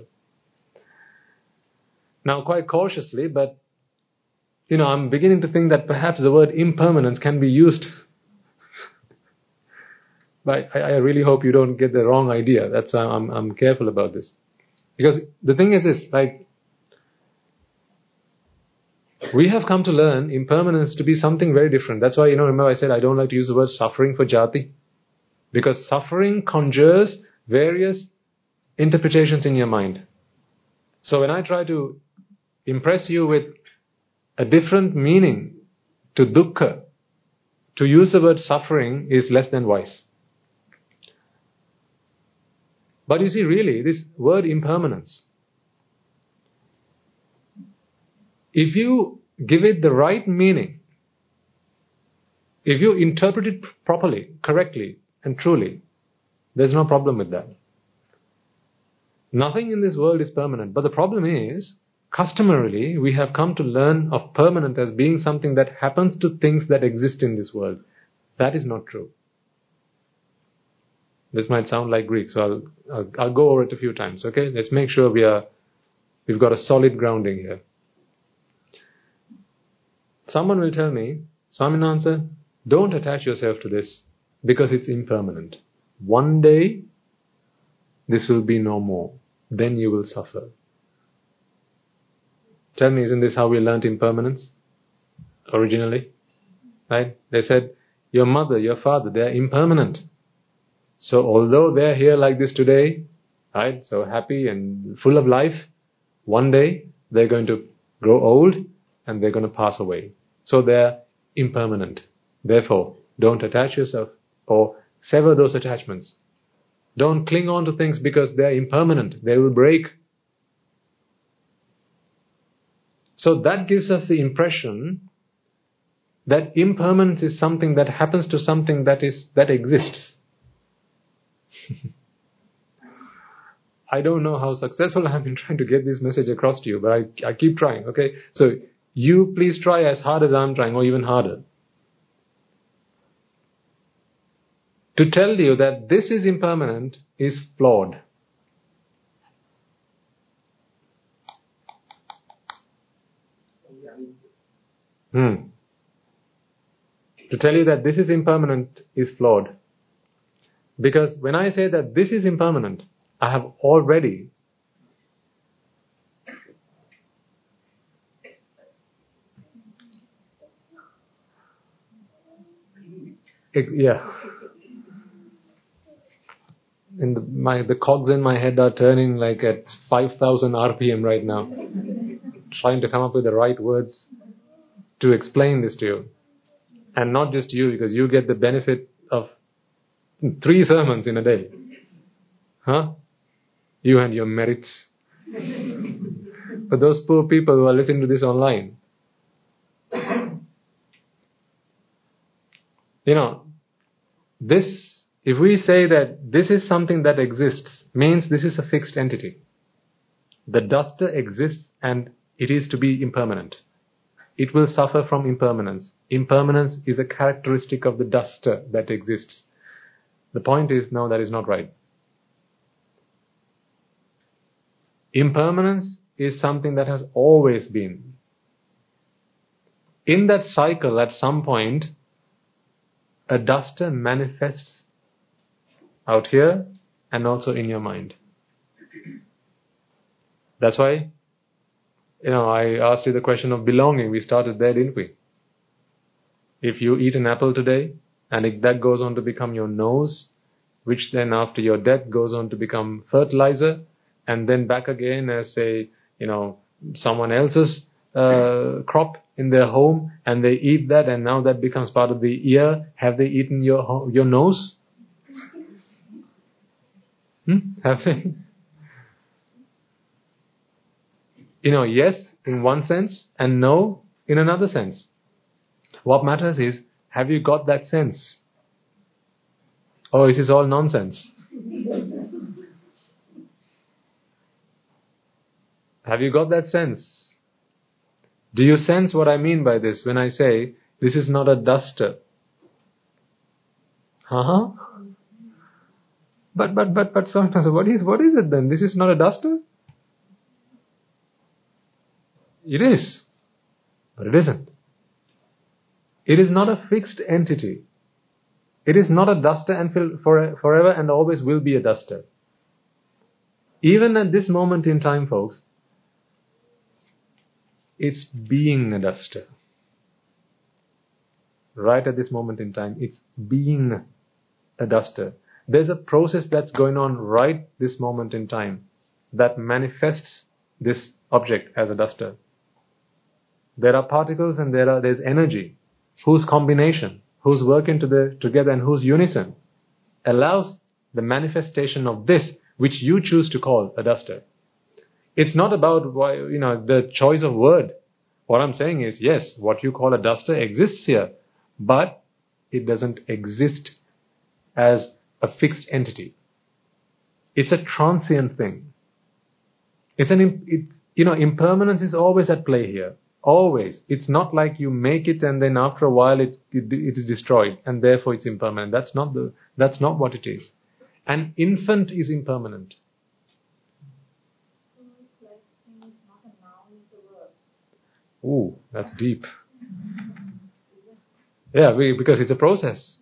Now, quite cautiously, but I'm beginning to think that perhaps the word impermanence can be used. But I really hope you don't get the wrong idea. That's why I'm careful about this. Because the thing is this, we have come to learn impermanence to be something very different. That's why, remember I said I don't like to use the word suffering for jati. Because suffering conjures various interpretations in your mind. So when I try to impress you with a different meaning to dukkha, to use the word suffering is less than wise. But you see, really, this word impermanence, if you give it the right meaning, if you interpret it properly, correctly, and truly, there's no problem with that. Nothing in this world is permanent. But the problem is, customarily, we have come to learn of permanent as being something that happens to things that exist in this world. That is not true. This might sound like Greek, so I'll go over it a few times, okay? Let's make sure we've got a solid grounding here. Someone will tell me, Swaminatha, don't attach yourself to this because it's impermanent. One day, this will be no more. Then you will suffer. Tell me, isn't this how we learnt impermanence originally? Right? They said, your mother, your father, they are impermanent. So although they are here like this today, right, so happy and full of life, one day they're going to grow old and they're going to pass away. So they're impermanent. Therefore, don't attach yourself or sever those attachments. Don't cling on to things because they're impermanent. They will break. So that gives us the impression that impermanence is something that happens to something that exists. I don't know how successful I've been trying to get this message across to you, but I keep trying, okay? So you please try as hard as I'm trying, or even harder, to tell you that this is impermanent is flawed. To tell you that this is impermanent is flawed. Because when I say that this is impermanent, I have already and the cogs in my head are turning like at 5,000 RPM right now, trying to come up with the right words to explain this to you. And not just you, because you get the benefit of 3 sermons in a day. You and your merits. But those poor people who are listening to this online, this, if we say that this is something that exists, means this is a fixed entity. The duster exists and it is to be impermanent. It will suffer from impermanence. Impermanence is a characteristic of the duster that exists. The point is, no, that is not right. Impermanence is something that has always been. In that cycle, at some point, a duster manifests out here and also in your mind. That's why I asked you the question of belonging. We started there, didn't we? If you eat an apple today, and that goes on to become your nose, which then after your death goes on to become fertilizer, and then back again as someone else's crop in their home, and they eat that, and now that becomes part of the ear. Have they eaten your nose? Have they? Yes in one sense and no in another sense. What matters is, have you got that sense? Or is this all nonsense? Have you got that sense? Do you sense what I mean by this when I say, this is not a duster? But sometimes, what is it then? This is not a duster? It is, but it isn't. It is not a fixed entity. It is not a duster and forever and always will be a duster. Even at this moment in time, folks, it's being a duster. Right at this moment in time, it's being a duster. There's a process that's going on right this moment in time that manifests this object as a duster. There are particles and there's energy whose combination, whose working together and whose unison allows the manifestation of this which you choose to call a duster. It's not about the choice of word. What I'm saying is, yes, what you call a duster exists here, but it doesn't exist as a fixed entity. It's a transient thing. Impermanence is always at play here. Always. It's not like you make it and then after a while it is destroyed and therefore it's impermanent. That's not what it is. An infant is impermanent. So it's like saying it's not a noun, it's a verb. Ooh, that's deep. Yeah, because it's a process.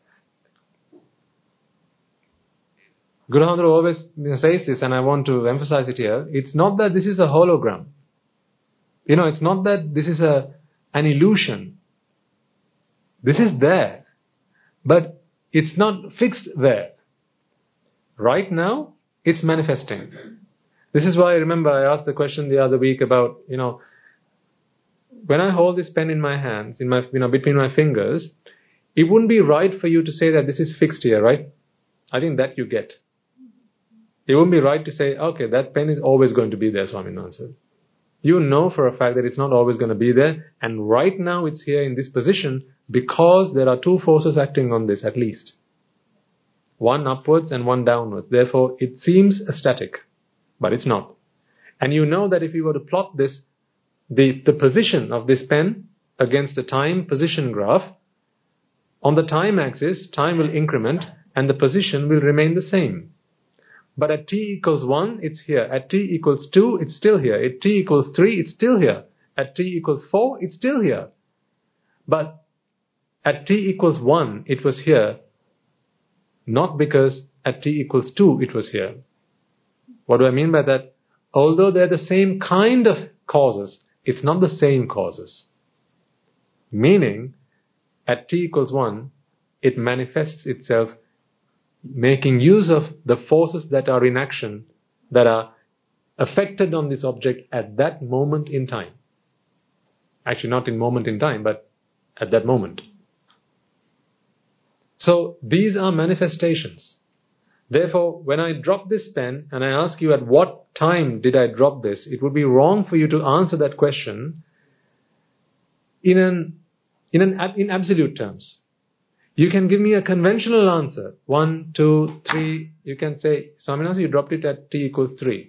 Guru Handra always says this, and I want to emphasize it here. It's not that this is a hologram. It's not that this is an illusion. This is there. But it's not fixed there. Right now, it's manifesting. This is why, remember, I asked the question the other week about, when I hold this pen in my hands, between my fingers, it wouldn't be right for you to say that this is fixed here, right? I think that you get. It wouldn't be right to say, okay, that pen is always going to be there, Swaminathan said. You know for a fact that it's not always going to be there, and right now it's here in this position because there are two forces acting on this at least. One upwards and one downwards. Therefore, it seems static, but it's not. And you know that if you were to plot this, the position of this pen against a time position graph, on the time axis, time will increment and the position will remain the same. But at t equals 1, it's here. At t equals 2, it's still here. At t equals 3, it's still here. At t equals 4, it's still here. But at t equals 1, it was here, not because at t equals 2, it was here. What do I mean by that? Although they're the same kind of causes, it's not the same causes. Meaning, at t equals 1, it manifests itself making use of the forces that are in action, that are affected on this object at that moment in time. Actually, not in moment in time, but at that moment. So, these are manifestations. Therefore, when I drop this pen and I ask you at what time did I drop this, it would be wrong for you to answer that question in absolute terms. You can give me a conventional answer. 1, 2, 3. You can say, Swaminathan, you dropped it at t equals 3.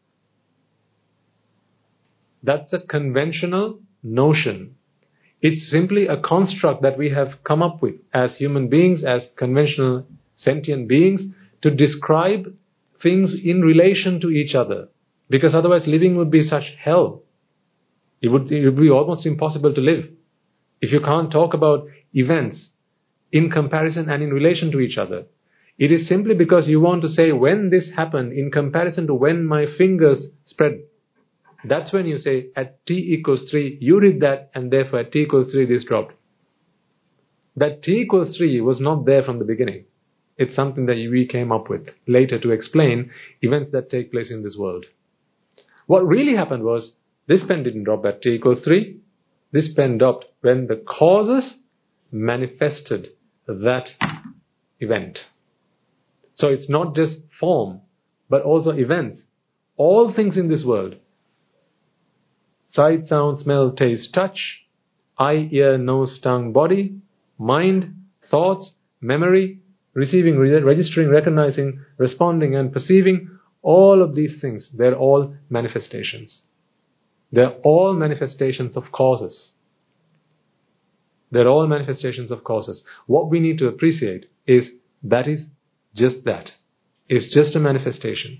That's a conventional notion. It's simply a construct that we have come up with as human beings, as conventional sentient beings, to describe things in relation to each other. Because otherwise living would be such hell. It would be almost impossible to live. If you can't talk about events in comparison and in relation to each other. It is simply because you want to say when this happened in comparison to when my fingers spread. That's when you say at t equals 3, you did that, and therefore at t equals 3 this dropped. That t equals 3 was not there from the beginning. It's something that we came up with later to explain events that take place in this world. What really happened was, this pen didn't drop at t equals 3. This pen dropped when the causes manifested that event. So it's not just form, but also events. All things in this world, sight, sound, smell, taste, touch, eye, ear, nose, tongue, body, mind, thoughts, memory, receiving, registering, recognizing, responding, and perceiving, all of these things, they're all manifestations. They're all manifestations of causes. They're all manifestations of causes. What we need to appreciate is that is just that. It's just a manifestation.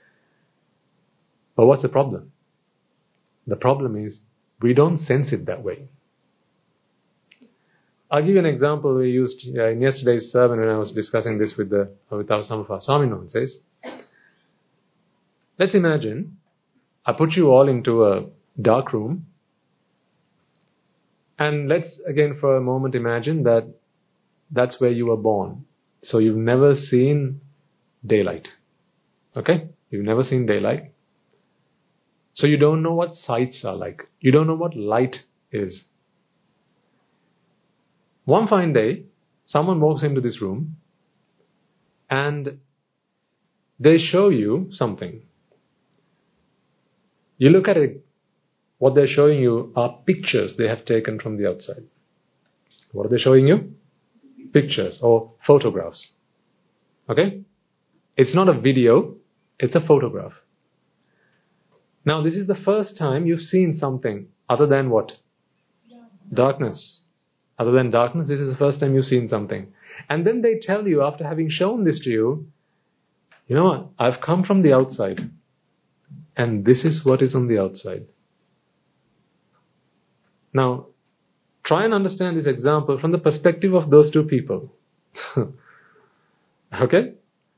But what's the problem? The problem is we don't sense it that way. I'll give you an example we used in yesterday's sermon when I was discussing this with some of our Swaminonses. Let's imagine I put you all into a dark room, and let's again for a moment imagine that that's where you were born. So you've never seen daylight. Okay? You've never seen daylight. So you don't know what sights are like. You don't know what light is. One fine day, someone walks into this room and they show you something. You look at it, what they're showing you are pictures they have taken from the outside. What are they showing you? Pictures or photographs. Okay? It's not a video, it's a photograph. Now, this is the first time you've seen something other than what? Darkness. Other than darkness, this is the first time you've seen something. And then they tell you, after having shown this to you, you know what? I've come from the outside. And this is what is on the outside. Now, try and understand this example from the perspective of those two people. Okay?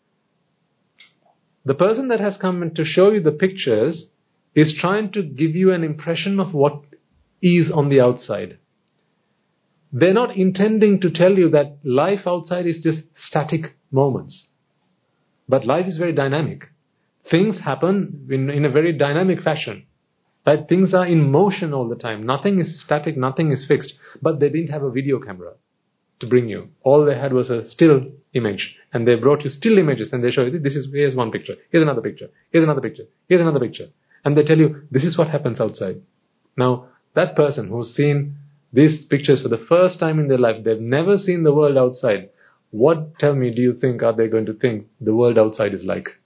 The person that has come in to show you the pictures is trying to give you an impression of what is on the outside. They're not intending to tell you that life outside is just static moments. But life is very dynamic. Things happen in a very dynamic fashion. Right? Things are in motion all the time. Nothing is static, nothing is fixed. But they didn't have a video camera to bring you. All they had was a still image. And they brought you still images and they show you, here's one picture, here's another picture, here's another picture, here's another picture. And they tell you, this is what happens outside. Now, that person who's seen these pictures for the first time in their life, they've never seen the world outside. What, tell me, do you think are they going to think the world outside is like?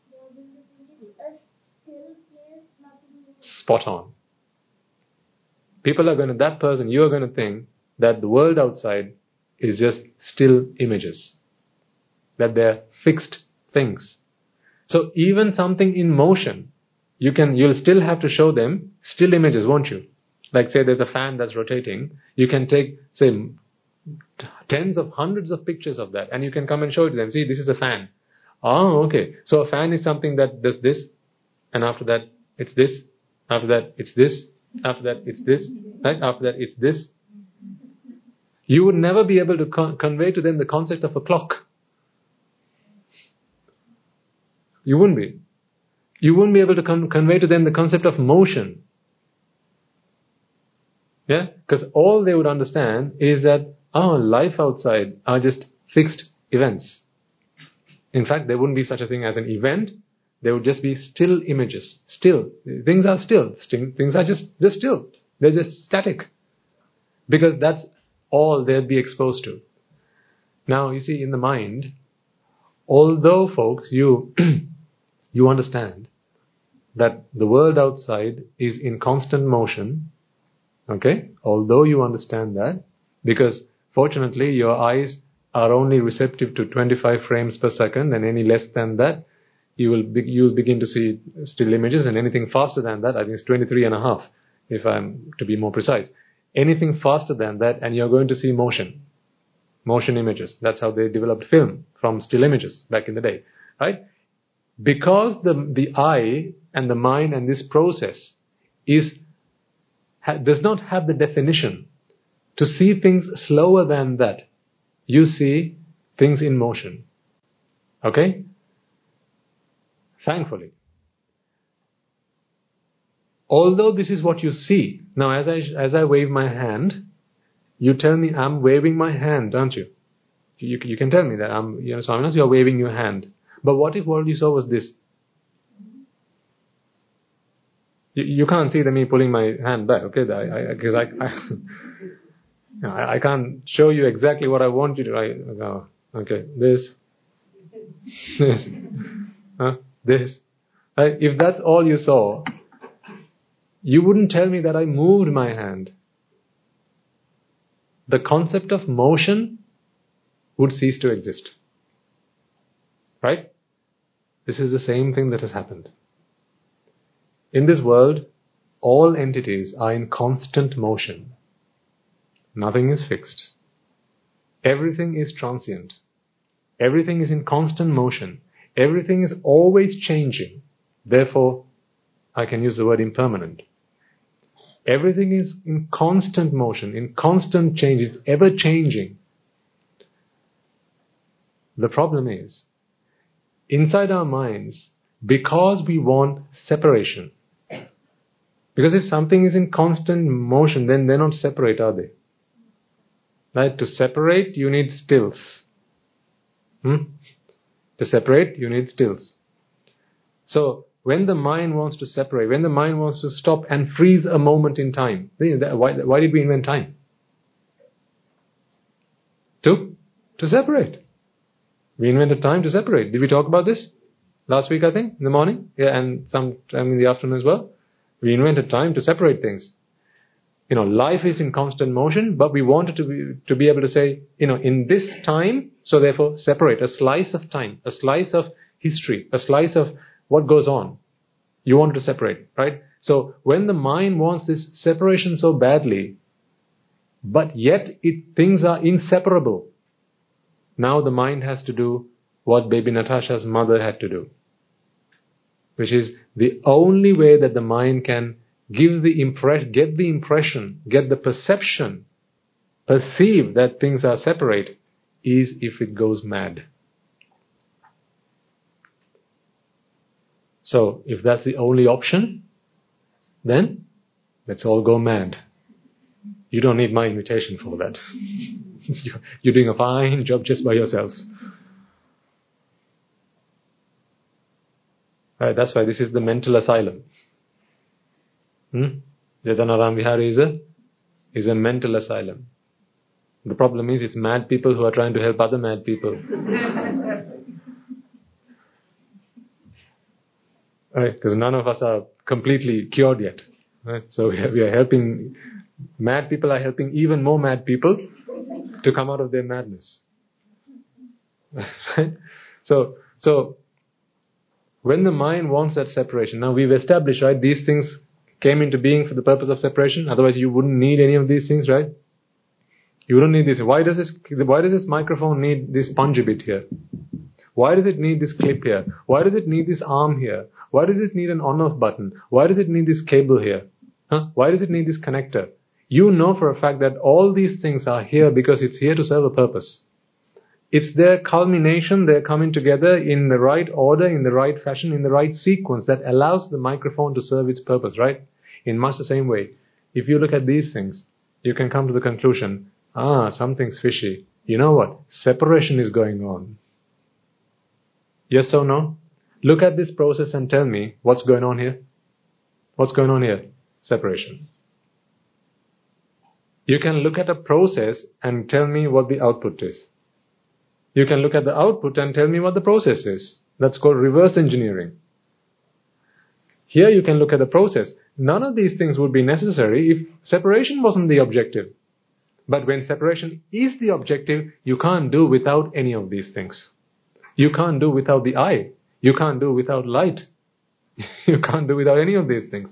Spot on. People are going to, that person, you are going to think that the world outside is just still images. That they're fixed things. So even something in motion, you'll still have to show them still images, won't you? Like say there's a fan that's rotating, you can take, say, tens of hundreds of pictures of that and you can come and show it to them. See, this is a fan. Oh, okay. So a fan is something that does this, and after that it's this, after that it's this, after that it's this, right? After that it's this. You would never be able to convey to them the concept of a clock. You wouldn't be. You wouldn't be able to convey to them the concept of motion. Yeah? Because all they would understand is that our life outside are just fixed events. In fact, there wouldn't be such a thing as an event. There would just be still images. Still. Things are still. Things are just still. They're just static. Because that's all they'll be exposed to. Now, you see, in the mind, although, folks, you understand that the world outside is in constant motion, okay? Although you understand that, because fortunately your eyes are only receptive to 25 frames per second, and any less than that, you'll begin to see still images, and anything faster than that, I think it's 23 and a half, if I'm to be more precise. Anything faster than that, and you're going to see motion images. That's how they developed film, from still images back in the day, right? Because the eye and the mind and this process does not have the definition. To see things slower than that, you see things in motion. Okay? Thankfully. Although this is what you see, now as I wave my hand, you tell me I'm waving my hand, aren't you? You can tell me that Swaminas, you're waving your hand. But what if what you saw was this? You can't see me pulling my hand back, okay? Because I can't show you exactly what I want you to. Okay, this, this. If that's all you saw, you wouldn't tell me that I moved my hand. The concept of motion would cease to exist. Right? This is the same thing that has happened. In this world, all entities are in constant motion. Nothing is fixed. Everything is transient. Everything is in constant motion. Everything is always changing. Therefore, I can use the word impermanent. Everything is in constant motion, in constant change. It's ever changing. The problem is, inside our minds, because we want separation. Because if something is in constant motion, then they're not separate, are they? Right? To separate, you need stills. To separate, you need stills. So, when the mind wants to separate, when the mind wants to stop and freeze a moment in time, why did we invent time? To separate. We invented time to separate. Did we talk about this last week, I think, in the morning? Yeah, and sometime in the afternoon as well. We invented time to separate things. Life is in constant motion, but we wanted to be able to say, in this time, so therefore separate a slice of time, a slice of history, a slice of what goes on. You want to separate, right? So when the mind wants this separation so badly, but yet things are inseparable, now the mind has to do what baby Natasha's mother had to do, which is the only way that the mind can get the impression, get the perception, perceive that things are separate, is if it goes mad. So, if that's the only option, then let's all go mad. You don't need my invitation for that. You're doing a fine job just by yourselves. Right, that's why this is the mental asylum. Jetanaram Vihara is a mental asylum. The problem is it's mad people who are trying to help other mad people. Right, because none of us are completely cured yet. Right? So we are helping, mad people are helping even more mad people to come out of their madness. Right? So when the mind wants that separation, now we've established, right, these things came into being for the purpose of separation. Otherwise you wouldn't need any of these things, right? You wouldn't need this. Why does this microphone need this punji bit here? Why does it need this clip here? Why does it need this arm here? Why does it need an on-off button? Why does it need this cable here? Why does it need this connector? You know for a fact that all these things are here because it's here to serve a purpose. It's their culmination, they're coming together in the right order, in the right fashion, in the right sequence that allows the microphone to serve its purpose, right? In much the same way, if you look at these things, you can come to the conclusion, something's fishy. You know what? Separation is going on. Yes or no? Look at this process and tell me what's going on here. What's going on here? Separation. You can look at a process and tell me what the output is. You can look at the output and tell me what the process is. That's called reverse engineering. Here you can look at the process. None of these things would be necessary if separation wasn't the objective. But when separation is the objective, you can't do without any of these things. You can't do without the eye. You can't do without light. You can't do without any of these things.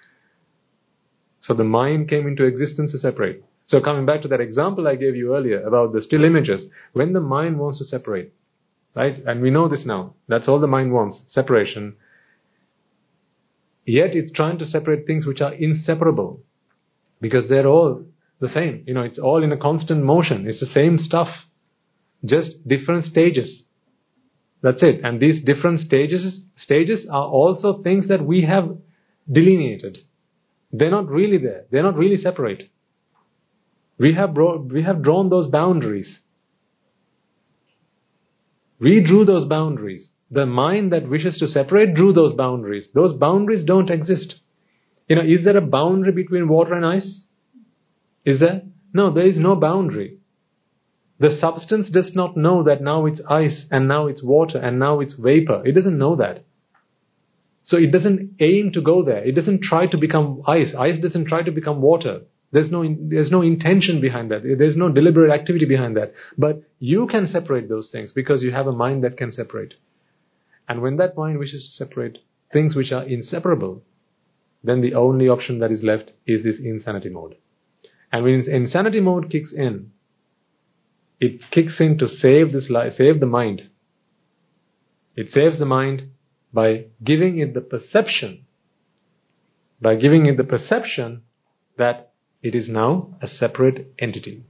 So the mind came into existence to separate. So coming back to that example I gave you earlier about the still images, when the mind wants to separate, right? And we know this now. That's all the mind wants, separation. Yet it's trying to separate things which are inseparable, because they're all the same. It's all in a constant motion. It's the same stuff, just different stages. That's it. And these different stages are also things that we have delineated. They're not really there. They're not really separate. We have drawn those boundaries. We drew those boundaries. The mind that wishes to separate drew those boundaries. Those boundaries don't exist. Is there a boundary between water and ice? Is there? No, there is no boundary. The substance does not know that now it's ice and now it's water and now it's vapor. It doesn't know that. So it doesn't aim to go there. It doesn't try to become ice. Ice doesn't try to become water. There's no intention behind that. There's no deliberate activity behind that. But you can separate those things because you have a mind that can separate. And when that mind wishes to separate things which are inseparable, then the only option that is left is this insanity mode. And when insanity mode kicks in, it kicks in to save the mind. It saves the mind by giving it the perception that it is now a separate entity.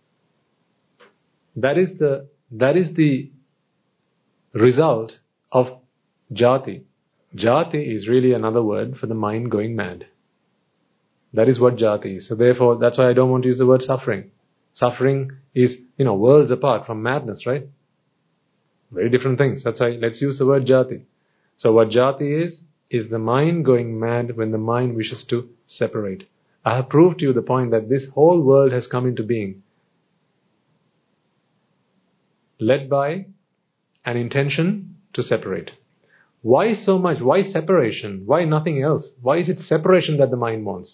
That is the result of jati. Jati is really another word for the mind going mad. That is what jati is. So therefore, that's why I don't want to use the word suffering. Suffering is, worlds apart from madness, right? Very different things. That's why let's use the word jati. So what jati is the mind going mad when the mind wishes to separate. I have proved to you the point that this whole world has come into being led by an intention to separate. Why so much? Why separation? Why nothing else? Why is it separation that the mind wants?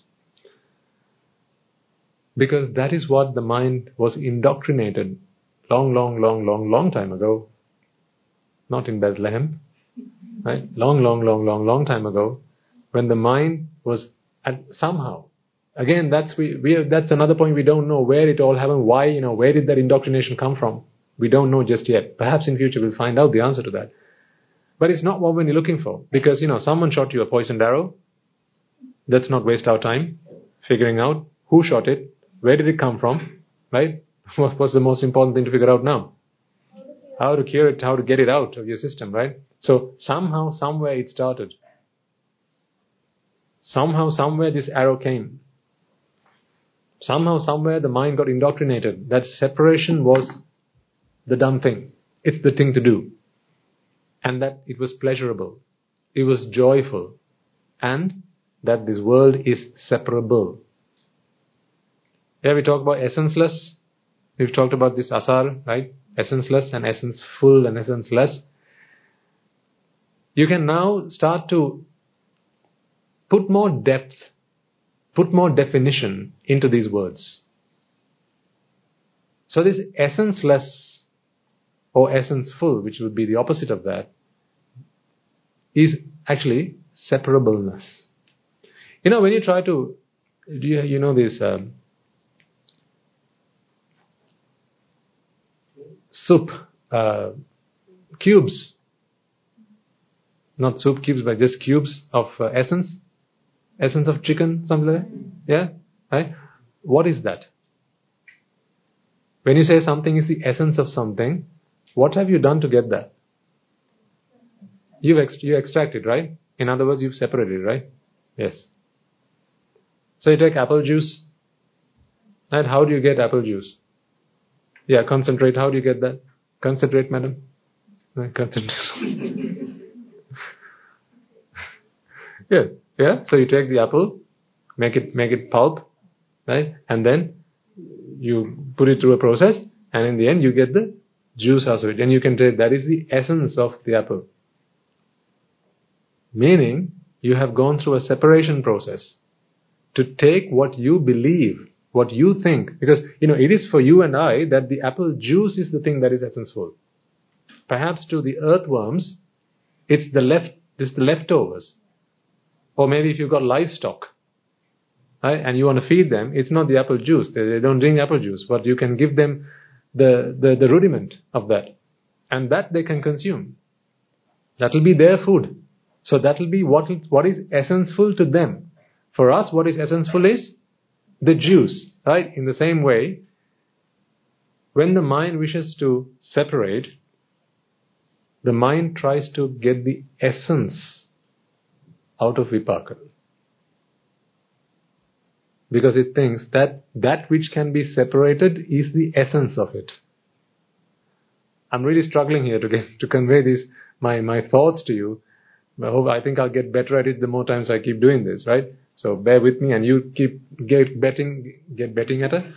Because that is what the mind was indoctrinated long time ago. Not in Bethlehem, right? Long time ago, when the mind was somehow. Again, that's another point. We don't know where it all happened. Why? Where did that indoctrination come from? We don't know just yet. Perhaps in future we'll find out the answer to that. But it's not what we're looking for. Because, someone shot you a poisoned arrow. Let's not waste our time figuring out who shot it, where did it come from, right? What's the most important thing to figure out now? How to cure it, how to get it out of your system, right? So somehow, somewhere it started. Somehow, somewhere this arrow came. Somehow, somewhere the mind got indoctrinated. That separation was the dumb thing. It's the thing to do. And that it was pleasurable. It was joyful. And that this world is separable. Yeah, we talk about essenceless. We've talked about this asar, right? Essenceless and essence-full and essence-less. You can now start to put more depth, put more definition into these words. So this essence-less or essence-full, which would be the opposite of that, is actually separableness. When you try to, this soup, cubes, not soup cubes, but just cubes of essence of chicken, something like that. Yeah? Right? What is that? When you say something is the essence of something, what have you done to get that? You extracted, right? In other words, you've separated, right? Yes. So you take apple juice. And how do you get apple juice? Yeah, concentrate. How do you get that? Concentrate, madam. Concentrate. Yeah. So you take the apple, make it pulp, right? And then you put it through a process, and in the end you get the juice out of it. And you can say that is the essence of the apple. Meaning, you have gone through a separation process to take what you believe, what you think. Because, it is for you and I that the apple juice is the thing that is essential. Perhaps to the earthworms, it's the leftovers. Or maybe if you've got livestock, right, and you want to feed them, it's not the apple juice. They don't drink apple juice, but you can give them the rudiment of that. And that they can consume. That will be their food. So that will be what is essential to them. For us, what is essential is the juice, right? In the same way, when the mind wishes to separate, the mind tries to get the essence out of vipaka. Because it thinks that that which can be separated is the essence of it. I'm really struggling here to convey this, my thoughts to you. I think I'll get better at it the more times I keep doing this, right? So bear with me, and you get betting at it.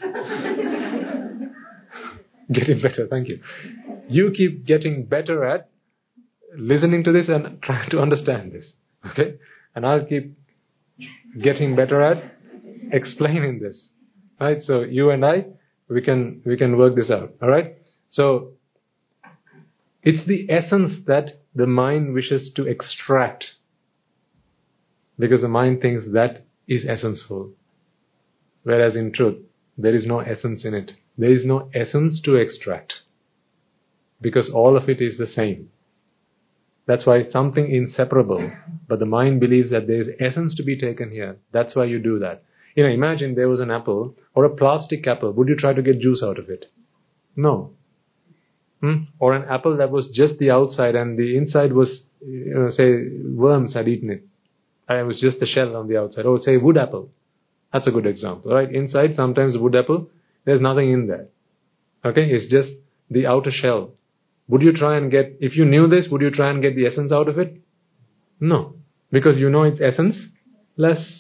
Getting better, thank you. You keep getting better at listening to this and trying to understand this, okay? And I'll keep getting better at explaining this, right? So you and I, we can work this out, all right? So it's the essence that the mind wishes to extract, because the mind thinks that is essential, whereas in truth there is no essence in it. There is no essence to extract, because all of it is the same. That's why it's something inseparable, but the mind believes that there is essence to be taken here. That's why you do that. Imagine there was an apple or a plastic apple. Would you try to get juice out of it? No. Or an apple that was just the outside and the inside was, say, worms had eaten it. And it was just the shell on the outside. Or say wood apple. That's a good example, right? Inside, sometimes wood apple, there's nothing in there. Okay? It's just the outer shell. Would you try and get, if you knew this, would you try and get the essence out of it? No. Because you know its essence less.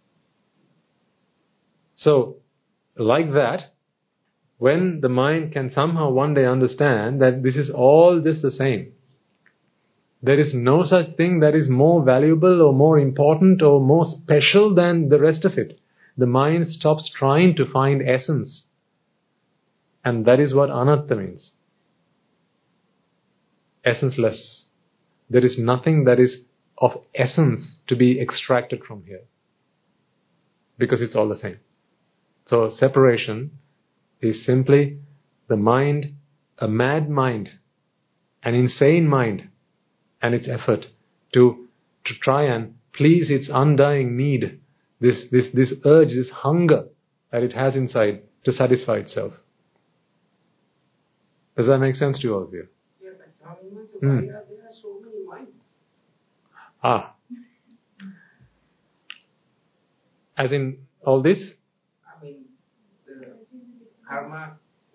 So, like that, when the mind can somehow one day understand that this is all just the same, there is no such thing that is more valuable or more important or more special than the rest of it. The mind stops trying to find essence. And that is what anatta means. Essenceless. There is nothing that is of essence to be extracted from here, because it's all the same. So separation is simply the mind, a mad mind, an insane mind, and its effort to try and please its undying need, this urge, this hunger that it has inside to satisfy itself. Does that make sense to all of you? Yeah, but why are there so many minds? As in all this? I mean, the karma,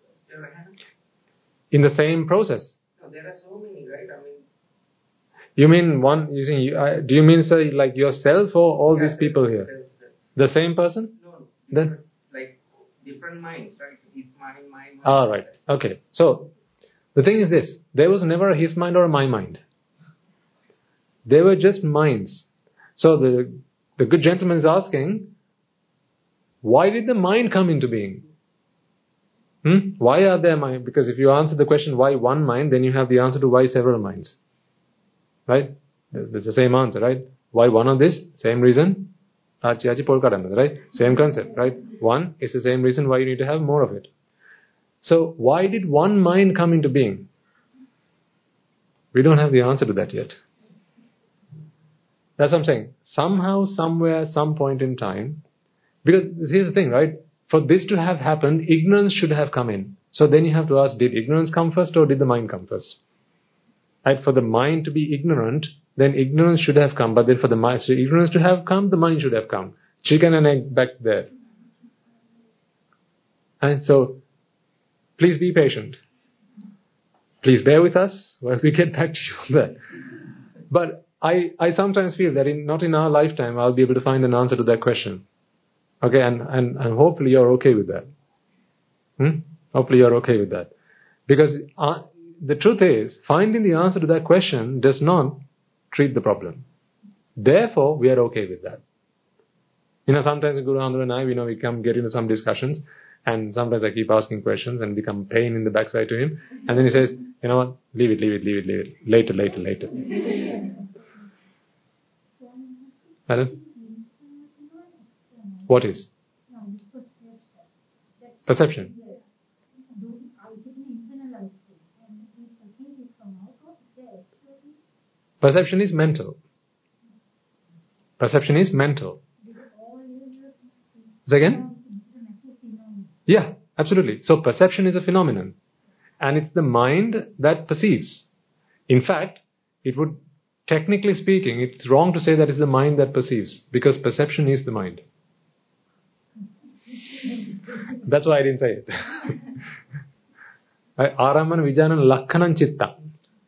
in the same process. No, there are so many, right? I mean, you mean one using you? Do you mean say like yourself or all these people here? The same person? No. Then like different minds, right? His mind, my mind. Ah, right. Okay. So the thing is this: there was never a his mind or a my mind. They were just minds. So the good gentleman is asking, why did the mind come into being? Why are there minds? Because if you answer the question why one mind, then you have the answer to why several minds. Right? That's the same answer, right? Why one of this? Same reason. Right? Same concept, right? One is the same reason why you need to have more of it. So why did one mind come into being? We don't have the answer to that yet. That's what I'm saying. Somehow, somewhere, some point in time, because here's the thing, right? For this to have happened, ignorance should have come in. So then you have to ask, did ignorance come first or did the mind come first? Right? For the mind to be ignorant, then ignorance should have come. But then for the mind, so ignorance to have come, the mind should have come. Chicken and egg back there. And so, please be patient. Please bear with us while we get back to you on that. But I sometimes feel that not in our lifetime I'll be able to find an answer to that question. Okay, and hopefully you're okay with that. Hopefully you're okay with that. Because the truth is, finding the answer to that question does not treat the problem. Therefore, we are okay with that. Sometimes Guru Andhra and I, we get into some discussions, and sometimes I keep asking questions and become pain in the backside to him. And then he says, you know what, leave it. Later. Madam? What is? Perception. Perception is mental. Perception is mental. All Say again? Yeah, absolutely. So perception is a phenomenon. And it's the mind that perceives. In fact, it would, technically speaking, it's wrong to say that it's the mind that perceives, because perception is the mind. That's why I didn't say it. Aramana Vijnana Lakkhanam Chitta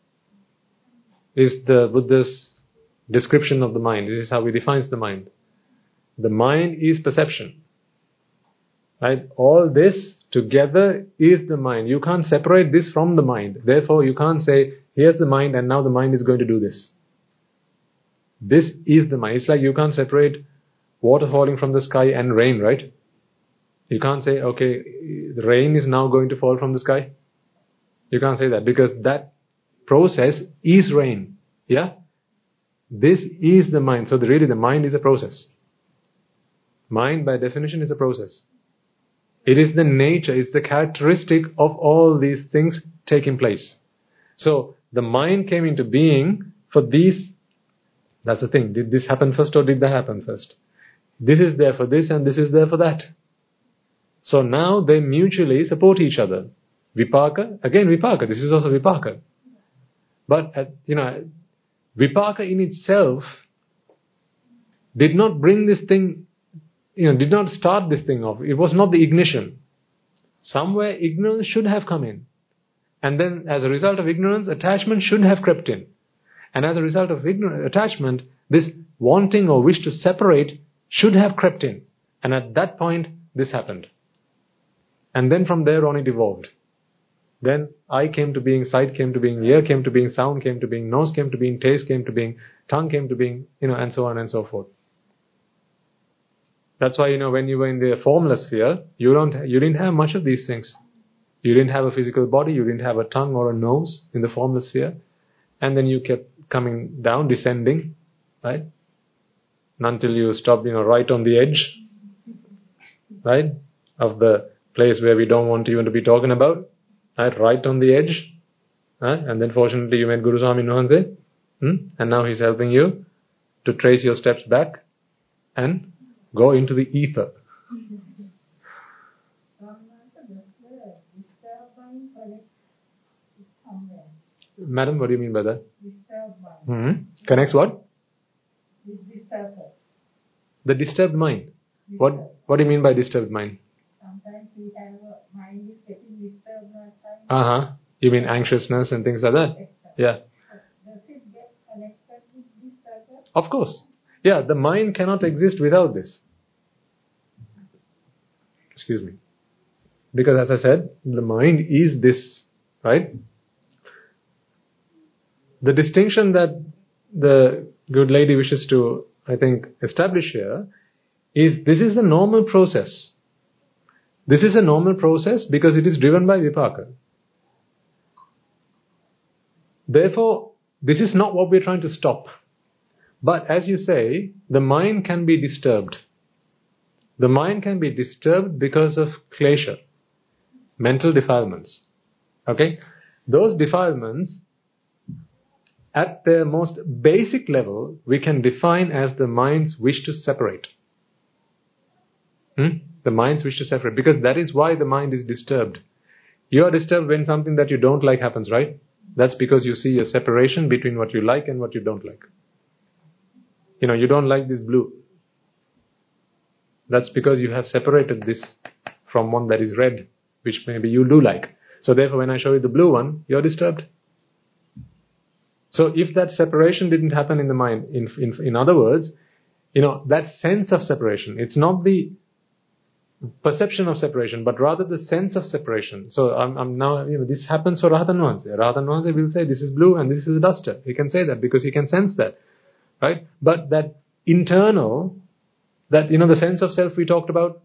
is the Buddha's description of the mind. This is how he defines the mind. The mind is perception. Right? All this together is the mind. You can't separate this from the mind. Therefore, you can't say, here's the mind and now the mind is going to do this. This is the mind. It's like you can't separate water falling from the sky and rain, right? You can't say, okay, the rain is now going to fall from the sky. You can't say that, because that process is rain. Yeah? This is the mind. So really the mind is a process. Mind by definition is a process. It is the nature, it's the characteristic of all these things taking place. So the mind came into being for these. That's the thing. Did this happen first or did that happen first? This is there for this and this is there for that. So now they mutually support each other. Vipaka, again Vipaka, this is also Vipaka. But, Vipaka in itself did not bring this thing, did not start this thing off. It was not the ignition. Somewhere ignorance should have come in. And then as a result of ignorance, attachment should have crept in. And as a result of attachment, this wanting or wish to separate should have crept in. And at that point, this happened. And then from there on it evolved. Then eye came to being, sight came to being, ear came to being, sound came to being, nose came to being, taste came to being, tongue came to being, and so on and so forth. That's why, when you were in the formless sphere, you didn't have much of these things. You didn't have a physical body, you didn't have a tongue or a nose in the formless sphere. And then you kept coming down, descending, right? Until you stopped, right on the edge, right? Of the place where we don't want even to be talking about. Right on the edge. And then fortunately you met Guru Swami Nuhanse. And now he's helping you to trace your steps back and go into the ether. Madam, what do you mean by that? Connects what? The disturbed mind. What do you mean by disturbed mind? Sometimes we have a mind is getting disturbed at times. You mean anxiousness and things like that? Yeah. Does it get connected with this circle? Of course. Yeah, the mind cannot exist without this. Excuse me. Because as I said, the mind is this, right? The distinction that the good lady wishes to, I think, establish here is this is the normal process. This is a normal process because it is driven by vipaka. Therefore, this is not what we're trying to stop. But as you say, the mind can be disturbed. The mind can be disturbed because of klesha, mental defilements. Okay? Those defilements, at their most basic level, we can define as the mind's wish to separate. The mind's wish to separate. Because that is why the mind is disturbed. You are disturbed when something that you don't like happens, right? That's because you see a separation between what you like and what you don't like. You don't like this blue. That's because you have separated this from one that is red, which maybe you do like. So therefore, when I show you the blue one, you're disturbed. So if that separation didn't happen in the mind, in other words, that sense of separation, it's not the perception of separation, but rather the sense of separation. So I'm now, this happens for Rahatan Vahanse. Rahatan Vahanse will say, this is blue and this is a duster. He can say that because he can sense that, right? But that internal, the sense of self we talked about,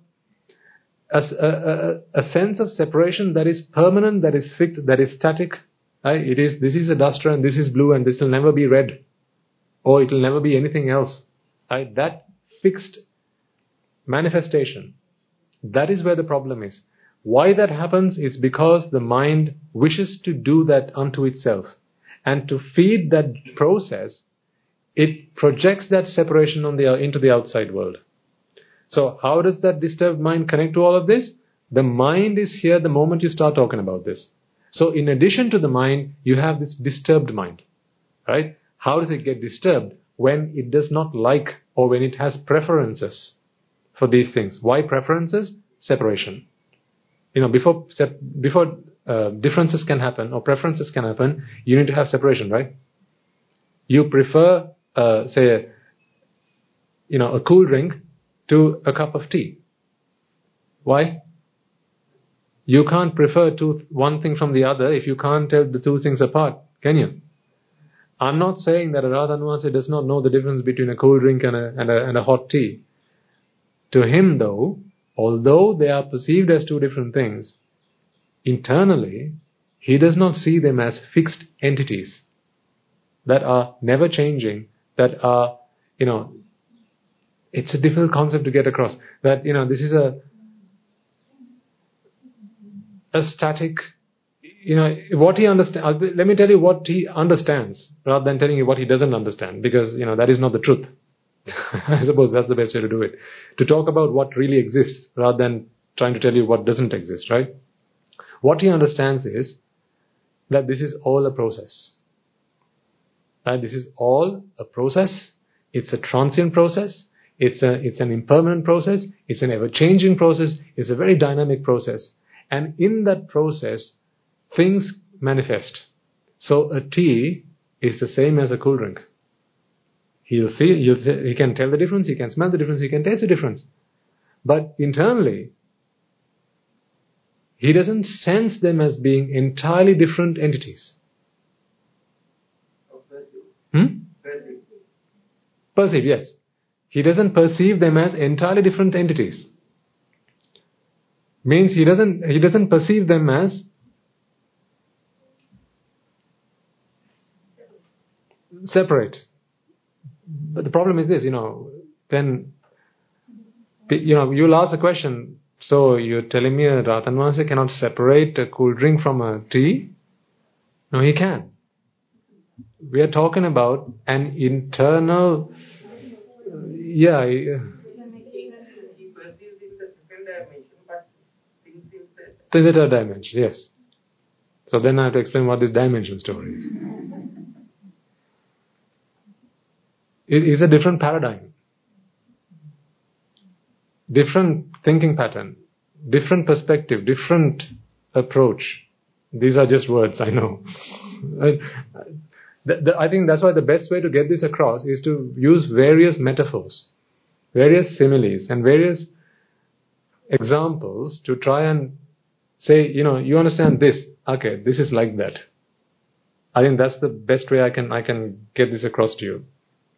a sense of separation that is permanent, that is fixed, that is static. Right? This is a duster and this is blue and this will never be red, or it will never be anything else. Right? That fixed manifestation. That is where the problem is. Why that happens is because the mind wishes to do that unto itself. And to feed that process, it projects that separation into the outside world. So how does that disturbed mind connect to all of this? The mind is here the moment you start talking about this. So in addition to the mind, you have this disturbed mind, right? How does it get disturbed? When it does not like or when it has preferences for these things. Why preferences? Separation. Before differences can happen or preferences can happen, you need to have separation, right? You prefer, say, a cool drink to a cup of tea. Why? You can't prefer one thing from the other if you can't tell the two things apart, can you? I'm not saying that a Radha Nuwase does not know the difference between a cool drink and a hot tea. To him, though, although they are perceived as two different things, internally, he does not see them as fixed entities that are never changing, that are, it's a difficult concept to get across. That, this is a static, what he understands. Let me tell you what he understands, rather than telling you what he doesn't understand, because, that is not the truth. I suppose that's the best way to do it. To talk about what really exists, rather than trying to tell you what doesn't exist, right? What he understands is that this is all a process. Right? This is all a process. It's a transient process. It's an impermanent process. It's an ever-changing process. It's a very dynamic process. And in that process, things manifest. So a tea is the same as a cool drink. He can tell the difference, he can smell the difference, he can taste the difference. But internally, he doesn't sense them as being entirely different entities. Perceive, yes. He doesn't perceive them as entirely different entities. Means he doesn't perceive them as separate. But the problem is this, then, you'll ask the question, so you're telling me a Radha Nuwase cannot separate a cool drink from a tea? No, he can. We are talking about an internal, He perceives in the second dimension, but thinks in the third dimension, yes. So then I have to explain what this dimension story is. It is a different paradigm, different thinking pattern, different perspective, different approach. These are just words, I know. I think that's why the best way to get this across is to use various metaphors, various similes, and various examples to try and say, you understand this. Okay, this is like that. I think that's the best way I can get this across to you.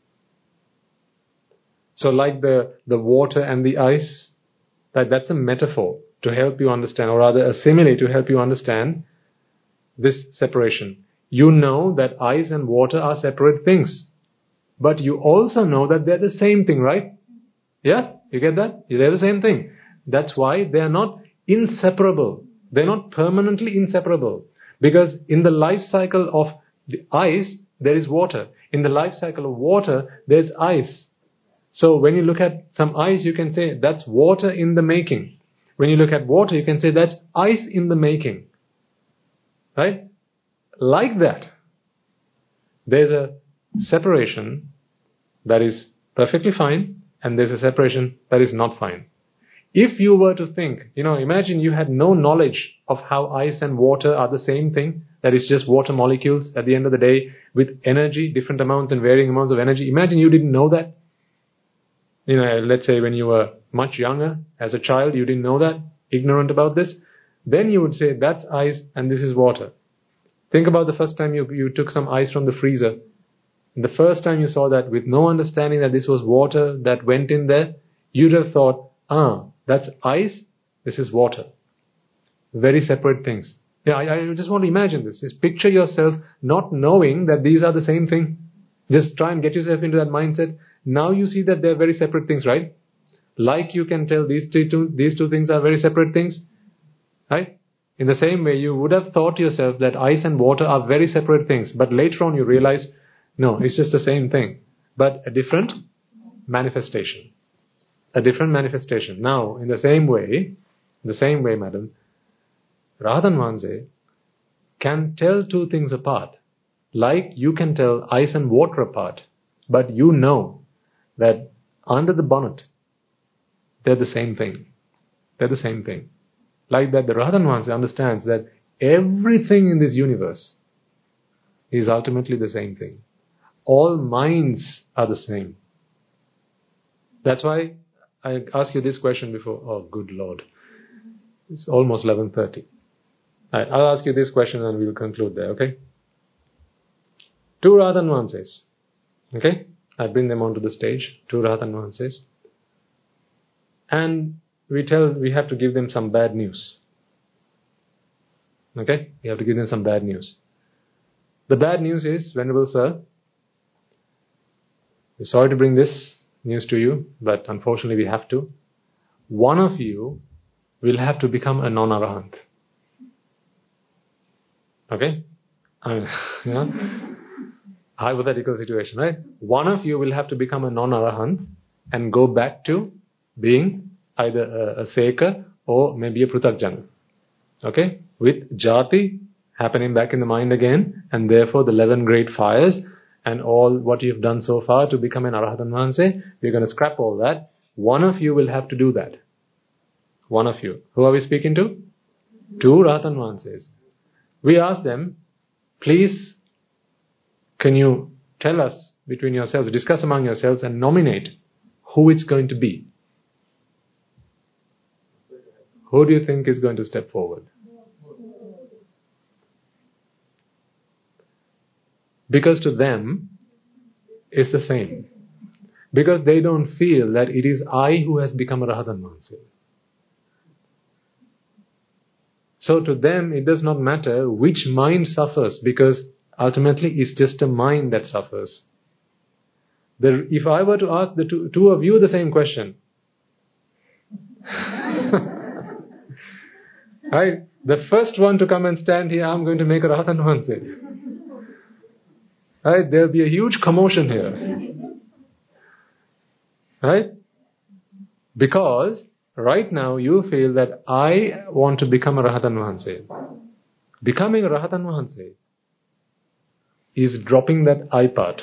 So like the water and the ice, that's a metaphor to help you understand, or rather a simile to help you understand this separation. You know that ice and water are separate things, but you also know that they're the same thing, right? Yeah? You get that? They're the same thing. That's why they are not inseparable. They're not permanently inseparable. Because in the life cycle of the ice, there is water. In the life cycle of water, there's ice. So when you look at some ice, you can say that's water in the making. When you look at water, you can say that's ice in the making. Right? Like that, there's a separation that is perfectly fine, and there's a separation that is not fine. If you were to think, imagine you had no knowledge of how ice and water are the same thing, that is just water molecules at the end of the day with energy, different amounts and varying amounts of energy. Imagine you didn't know that. Let's say when you were much younger, as a child, you didn't know that, ignorant about this. Then you would say, that's ice and this is water. Think about the first time you took some ice from the freezer. And the first time you saw that with no understanding that this was water that went in there, you'd have thought, that's ice, this is water. Very separate things. Yeah, I just want to imagine this. Just picture yourself not knowing that these are the same thing. Just try and get yourself into that mindset. Now you see that they're very separate things, right? Like you can tell these two things are very separate things, right? In the same way, you would have thought to yourself that ice and water are very separate things, but later on you realize, no, it's just the same thing. but a different manifestation. A different manifestation. Now, in the same way, madam, Rahadan Vahanse can tell two things apart. Like you can tell ice and water apart, but you know that under the bonnet, they're the same thing. They're the same thing. Like that, the Rahadan Vahanse understands that everything in this universe is ultimately the same thing. All minds are the same. That's why I asked you this question before. Oh, good Lord. It's almost 11:30. Right, I'll ask you this question and we'll conclude there, okay? Two Rahadan Vahanses. Okay? I bring them onto the stage. Two Rahadan Vahanses. And we have to give them some bad news. Okay? We have to give them some bad news. The bad news is, Venerable Sir, we're sorry to bring this news to you, but unfortunately we have to. One of you will have to become a non-arahant. Okay? Hypothetical situation, right? One of you will have to become a non-arahant and go back to being either a seka or maybe a prutakjana. Okay? With jati happening back in the mind again, and therefore the 11 great fires and all what you've done so far to become an Arahatan Vahanse, we're going to scrap all that. One of you will have to do that. One of you. Who are we speaking to? Two Rahatan Vahanses. We ask them, please, can you tell us between yourselves, discuss among yourselves and nominate who it's going to be? Who do you think is going to step forward? Because to them, it's the same. Because they don't feel that it is I who has become a Rahatan Vahanse. So to them, it does not matter which mind suffers, because ultimately it's just a mind that suffers. If I were to ask the two of you the same question, right? The first one to come and stand here, I'm going to make a Rahatan Vahanse. Right? There'll be a huge commotion here. Right? Because right now you feel that I want to become a Rahatan Vahanse. Becoming a Rahatan Vahanse is dropping that I part.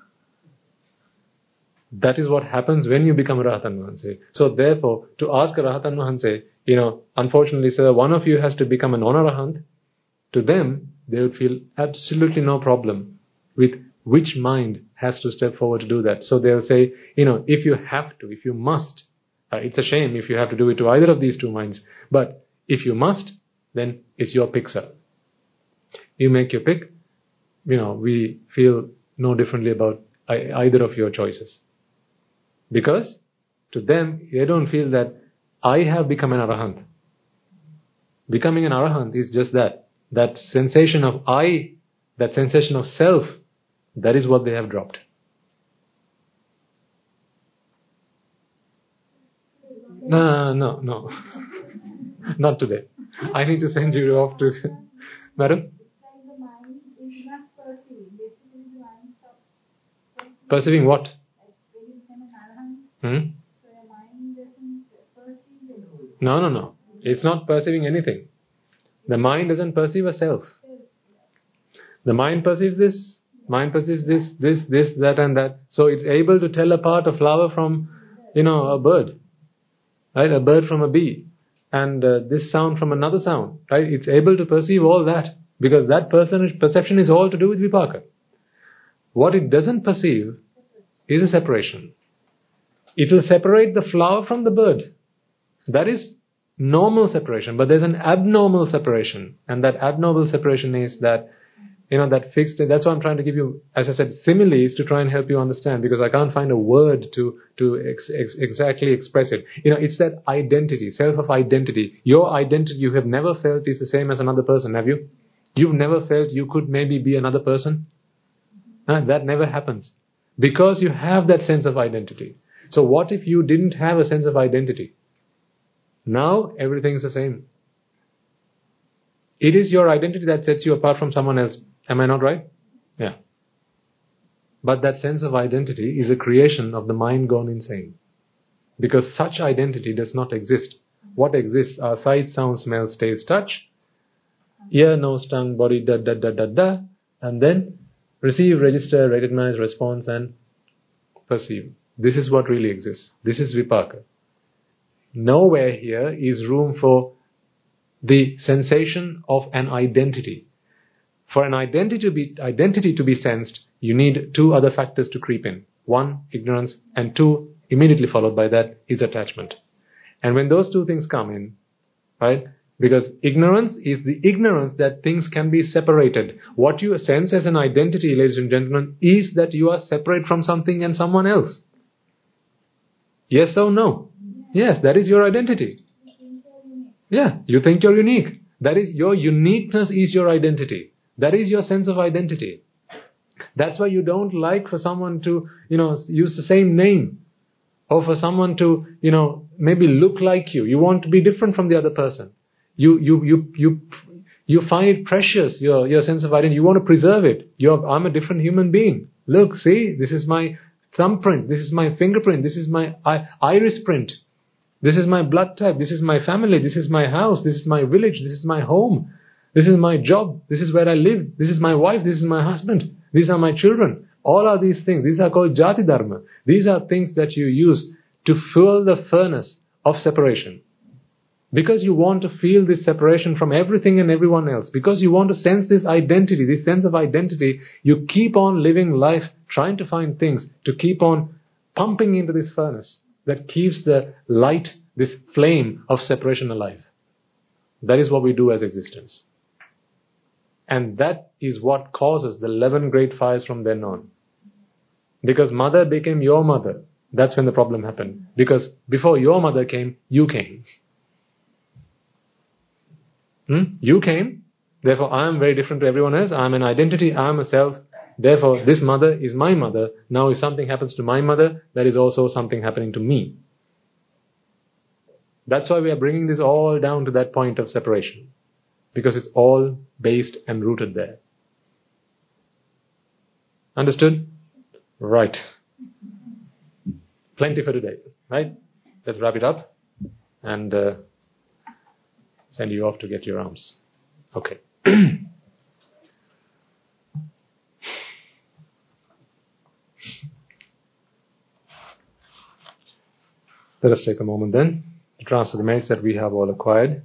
That is what happens when you become a Rahatan Vahanse. So therefore, to ask a Rahatan Vahanse, unfortunately, sir, one of you has to become a non-Arahant. To them, they would feel absolutely no problem with which mind has to step forward to do that. So they'll say, if you have to, if you must, it's a shame if you have to do it to either of these two minds. But if you must, then it's your pick, sir. You make your pick. We feel no differently about either of your choices. Because to them, they don't feel that I have become an Arahant. Becoming an Arahant is just that. That sensation of I, that sensation of self, that is what they have dropped. No. Not today. I need to send you off to... Madam? The mind is not perceiving. Basically, the mind stops Perceiving what? Like when you become an arahant, so your mind doesn't perceive it. No. It's not perceiving anything. The mind doesn't perceive a self. The mind perceives this. Mind perceives this, that and that. So it's able to tell apart a flower from, a bird. Right? A bird from a bee. And this sound from another sound. Right? It's able to perceive all that. Because that perception is all to do with vipaka. What it doesn't perceive is a separation. It will separate the flower from the bird. That is normal separation. But there's an abnormal separation. And that abnormal separation is that that fixed, that's why I'm trying to give you, as I said, similes to try and help you understand, because I can't find a word to exactly express it. It's that identity, self of identity. Your identity you have never felt is the same as another person, have you? You've never felt you could maybe be another person? That never happens. Because you have that sense of identity. So what if you didn't have a sense of identity? Now everything is the same. It is your identity that sets you apart from someone else. Am I not right? Yeah. But that sense of identity is a creation of the mind gone insane. Because such identity does not exist. What exists are sight, sound, smell, taste, touch, ear, nose, tongue, body, and then receive, register, recognize, response, and perceive. This is what really exists. This is vipaka. Nowhere here is room for the sensation of an identity. For an identity to be sensed, you need two other factors to creep in. One, ignorance, and two, immediately followed by that, is attachment. And when those two things come in, right, because ignorance is the ignorance that things can be separated. What you sense as an identity, ladies and gentlemen, is that you are separate from something and someone else. Yes or no? Yes, that is your identity. Yeah, you think you're unique. That is, your uniqueness is your identity. That is your sense of identity. That's why you don't like for someone to, use the same name. Or for someone to, maybe look like you. You want to be different from the other person. You find it precious, your sense of identity. You want to preserve it. I'm a different human being. Look, see, this is my thumbprint. This is my fingerprint. This is my iris print. This is my blood type. This is my family. This is my house. This is my village. This is my home. This is my job. This is where I live. This is my wife. This is my husband. These are my children. All are these things. These are called jati dharma. These are things that you use to fuel the furnace of separation. Because you want to feel this separation from everything and everyone else. Because you want to sense this identity, this sense of identity, you keep on living life, trying to find things to keep on pumping into this furnace that keeps the light, this flame of separation alive. That is what we do as existence. And that is what causes the 11 great fires from then on. Because mother became your mother. That's when the problem happened. Because before your mother came, you came. You came. Therefore, I am very different to everyone else. I am an identity. I am a self. Therefore, this mother is my mother. Now, if something happens to my mother, that is also something happening to me. That's why we are bringing this all down to that point of separation. Because it's all based and rooted there. Understood? Right. Plenty for today. Right? Let's wrap it up. And send you off to get your arms. Okay. Let us take a moment then to transfer the merits that we have all acquired.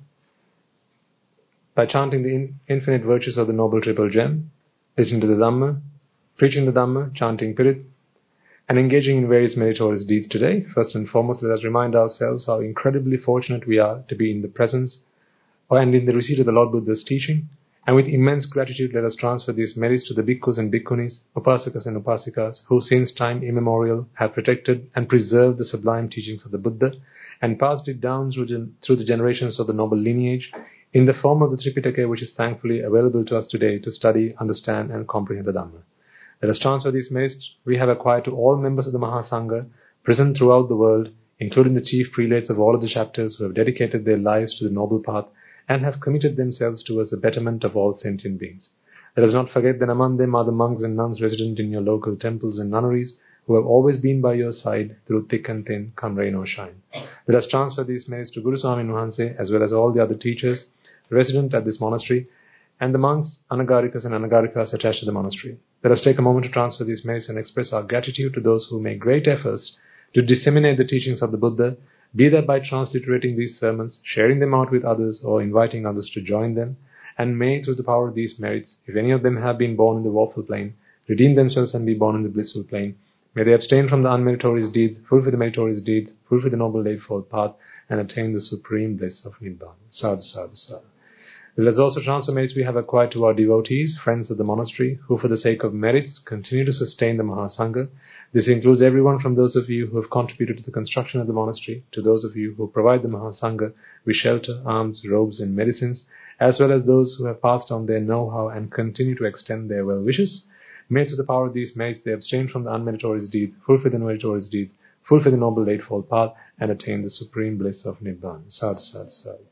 By chanting the infinite virtues of the Noble Triple Gem, listening to the Dhamma, preaching the Dhamma, chanting Pirit, and engaging in various meritorious deeds today, first and foremost, let us remind ourselves how incredibly fortunate we are to be in the presence and in the receipt of the Lord Buddha's teaching, and with immense gratitude let us transfer these merits to the bhikkhus and bhikkhunis, upasakas and upasikas, who since time immemorial have protected and preserved the sublime teachings of the Buddha, and passed it down through the generations of the noble lineage, in the form of the Tripitaka, which is thankfully available to us today to study, understand and comprehend the Dhamma. Let us transfer these merits we have acquired to all members of the Mahasangha present throughout the world, including the chief prelates of all of the chapters who have dedicated their lives to the noble path and have committed themselves towards the betterment of all sentient beings. Let us not forget that among them are the monks and nuns resident in your local temples and nunneries who have always been by your side through thick and thin, come rain or shine. Let us transfer these merits to Guru Swami Nuhanse as well as all the other teachers resident at this monastery and the monks, anagarikas and anagarikas attached to the monastery. Let us take a moment to transfer these merits and express our gratitude to those who make great efforts to disseminate the teachings of the Buddha, be that by transliterating these sermons, sharing them out with others, or inviting others to join them. And may, through the power of these merits, if any of them have been born in the woeful plane, redeem themselves and be born in the blissful plane. May they abstain from the unmeritorious deeds, fulfill the meritorious deeds, fulfill the noble eightfold path, and attain the supreme bliss of Nibbana. Sadhu, sadhu, sadhu. Let us also transfer merits we have acquired to our devotees, friends of the monastery, who for the sake of merits continue to sustain the Mahasangha. This includes everyone from those of you who have contributed to the construction of the monastery, to those of you who provide the Mahasangha with shelter, alms, robes and medicines, as well as those who have passed on their know-how and continue to extend their well-wishes. May through the power of these merits they abstain from the unmeritorious deeds, fulfill the meritorious deeds, fulfill the noble eightfold path, and attain the supreme bliss of Nibbana. Sadhu, sadhu, sadhu.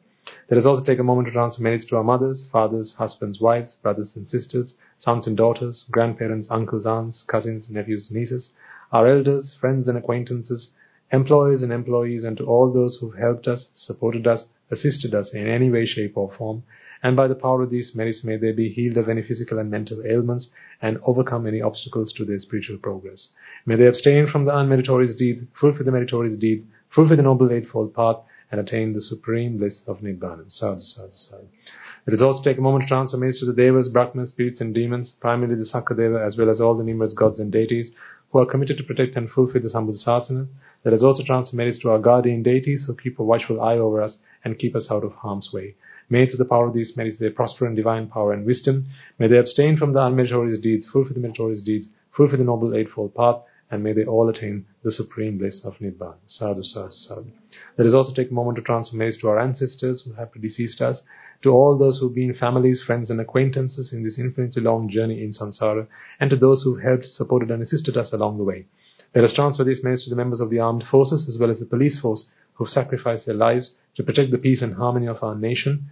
Let us also take a moment to transfer merits to our mothers, fathers, husbands, wives, brothers and sisters, sons and daughters, grandparents, uncles, aunts, cousins, nephews, nieces, our elders, friends and acquaintances, employers and employees, and to all those who've helped us, supported us, assisted us in any way, shape or form. And by the power of these merits, may they be healed of any physical and mental ailments and overcome any obstacles to their spiritual progress. May they abstain from the unmeritorious deeds, fulfill the meritorious deeds, fulfill the Noble Eightfold Path, and attain the supreme bliss of Nibbana. Sadhu, sadhu, sadhu. Let us also take a moment to transfer merits to the Devas, Brahmas, spirits and demons, primarily the Sakadeva, as well as all the numerous gods and deities who are committed to protect and fulfill the Sambuddhasasana. Let us also transfer merits to our guardian deities who keep a watchful eye over us and keep us out of harm's way. May through the power of these merits they prosper in divine power and wisdom. May they abstain from the unmeritorious deeds, fulfill the meritorious deeds, fulfill the Noble Eightfold Path, and may they all attain the supreme bliss of Nibbana. Sadhu, sadhu, sadhu. Let us also take a moment to transfer merits to our ancestors who have predeceased us, to all those who have been families, friends and acquaintances in this infinitely long journey in samsara, and to those who helped, supported and assisted us along the way. Let us transfer these merits to the members of the armed forces as well as the police force who have sacrificed their lives to protect the peace and harmony of our nation.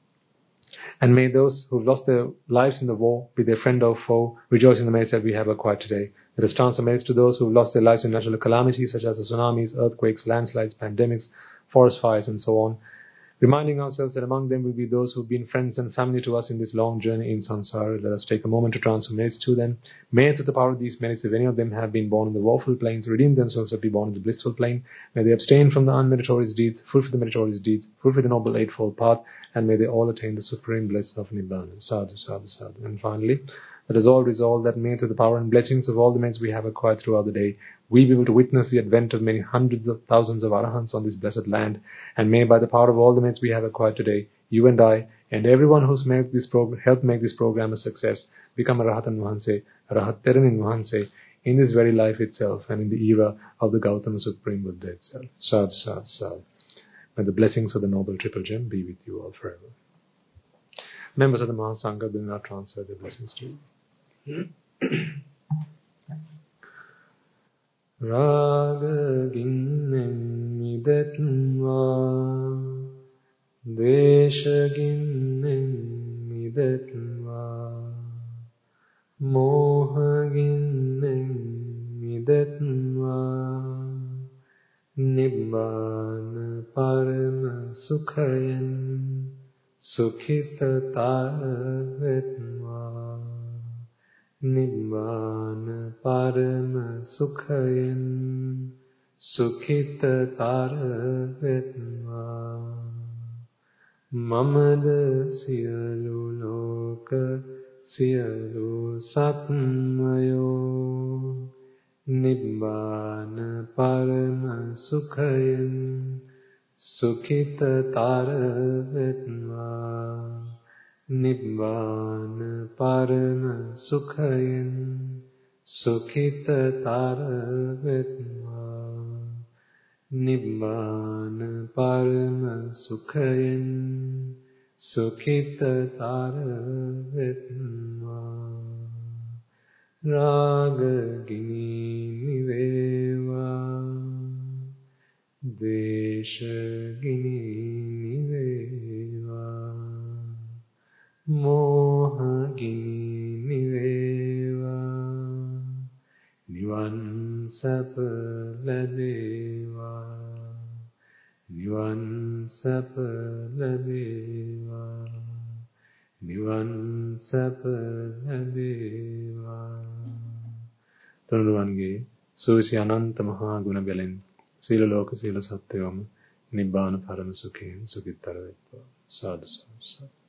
And may those who have lost their lives in the war, be their friend or foe, rejoice in the merits that we have acquired today. Let us transfer merits to those who have lost their lives in natural calamities such as the tsunamis, earthquakes, landslides, pandemics, forest fires and so on, reminding ourselves that among them will be those who have been friends and family to us in this long journey in samsara. Let us take a moment to transfer merits to them. May through the power of these merits, if any of them have been born in the woeful plains, redeem themselves to be born in the blissful plane. May they abstain from the unmeritorious deeds, fulfill the meritorious deeds, fulfill the Noble Eightfold Path, and may they all attain the supreme bliss of Nibbana. Sadhu, sadhu, sadhu. And finally, let us all resolve that may through the power and blessings of all the merits we have acquired throughout the day, we be able to witness the advent of many hundreds of thousands of arahants on this blessed land, and may by the power of all the merits we have acquired today, you and I, and everyone who's helped make this program a success, become a Rahatan Vahanse, a Rahat Teranin Vahanse, in this very life itself, and in the era of the Gautama Supreme Buddha itself. Sadhu, sadhu, sadhu. May the blessings of the Noble Triple Gem be with you all forever. Members of the Mahasangha will now transfer their blessings to you. Raga ginnen midetva, Dvesha ginnen midetva, Moha ginnen midetva, Nibbana parama sukhayan, Sukhita vetva. Nibbana parama sukhayan, Sukhita vetva. Mamada siyalu loka, siyalu satmayo, Nibbana parama sukhayan, Sukhita vetva. Nibbana parama sukhayan, Sukhita vetva. Nibbana parama sukhayan, Sukhita vetva. Raga gini niveva, Dvesha gini niveva, Moha gini niveva, Nivan sapa ladeva, Nivan sapa ladeva, Nivan sapa ladeva. Tunuruwange සූසි අනන්ත මහා ගුණ බැලෙන් සීල ලෝක සීල සත්‍යවම නිබ්බාන පරම සුඛයෙන් සුඛිතර වෙත්වා. සාදු සාදු.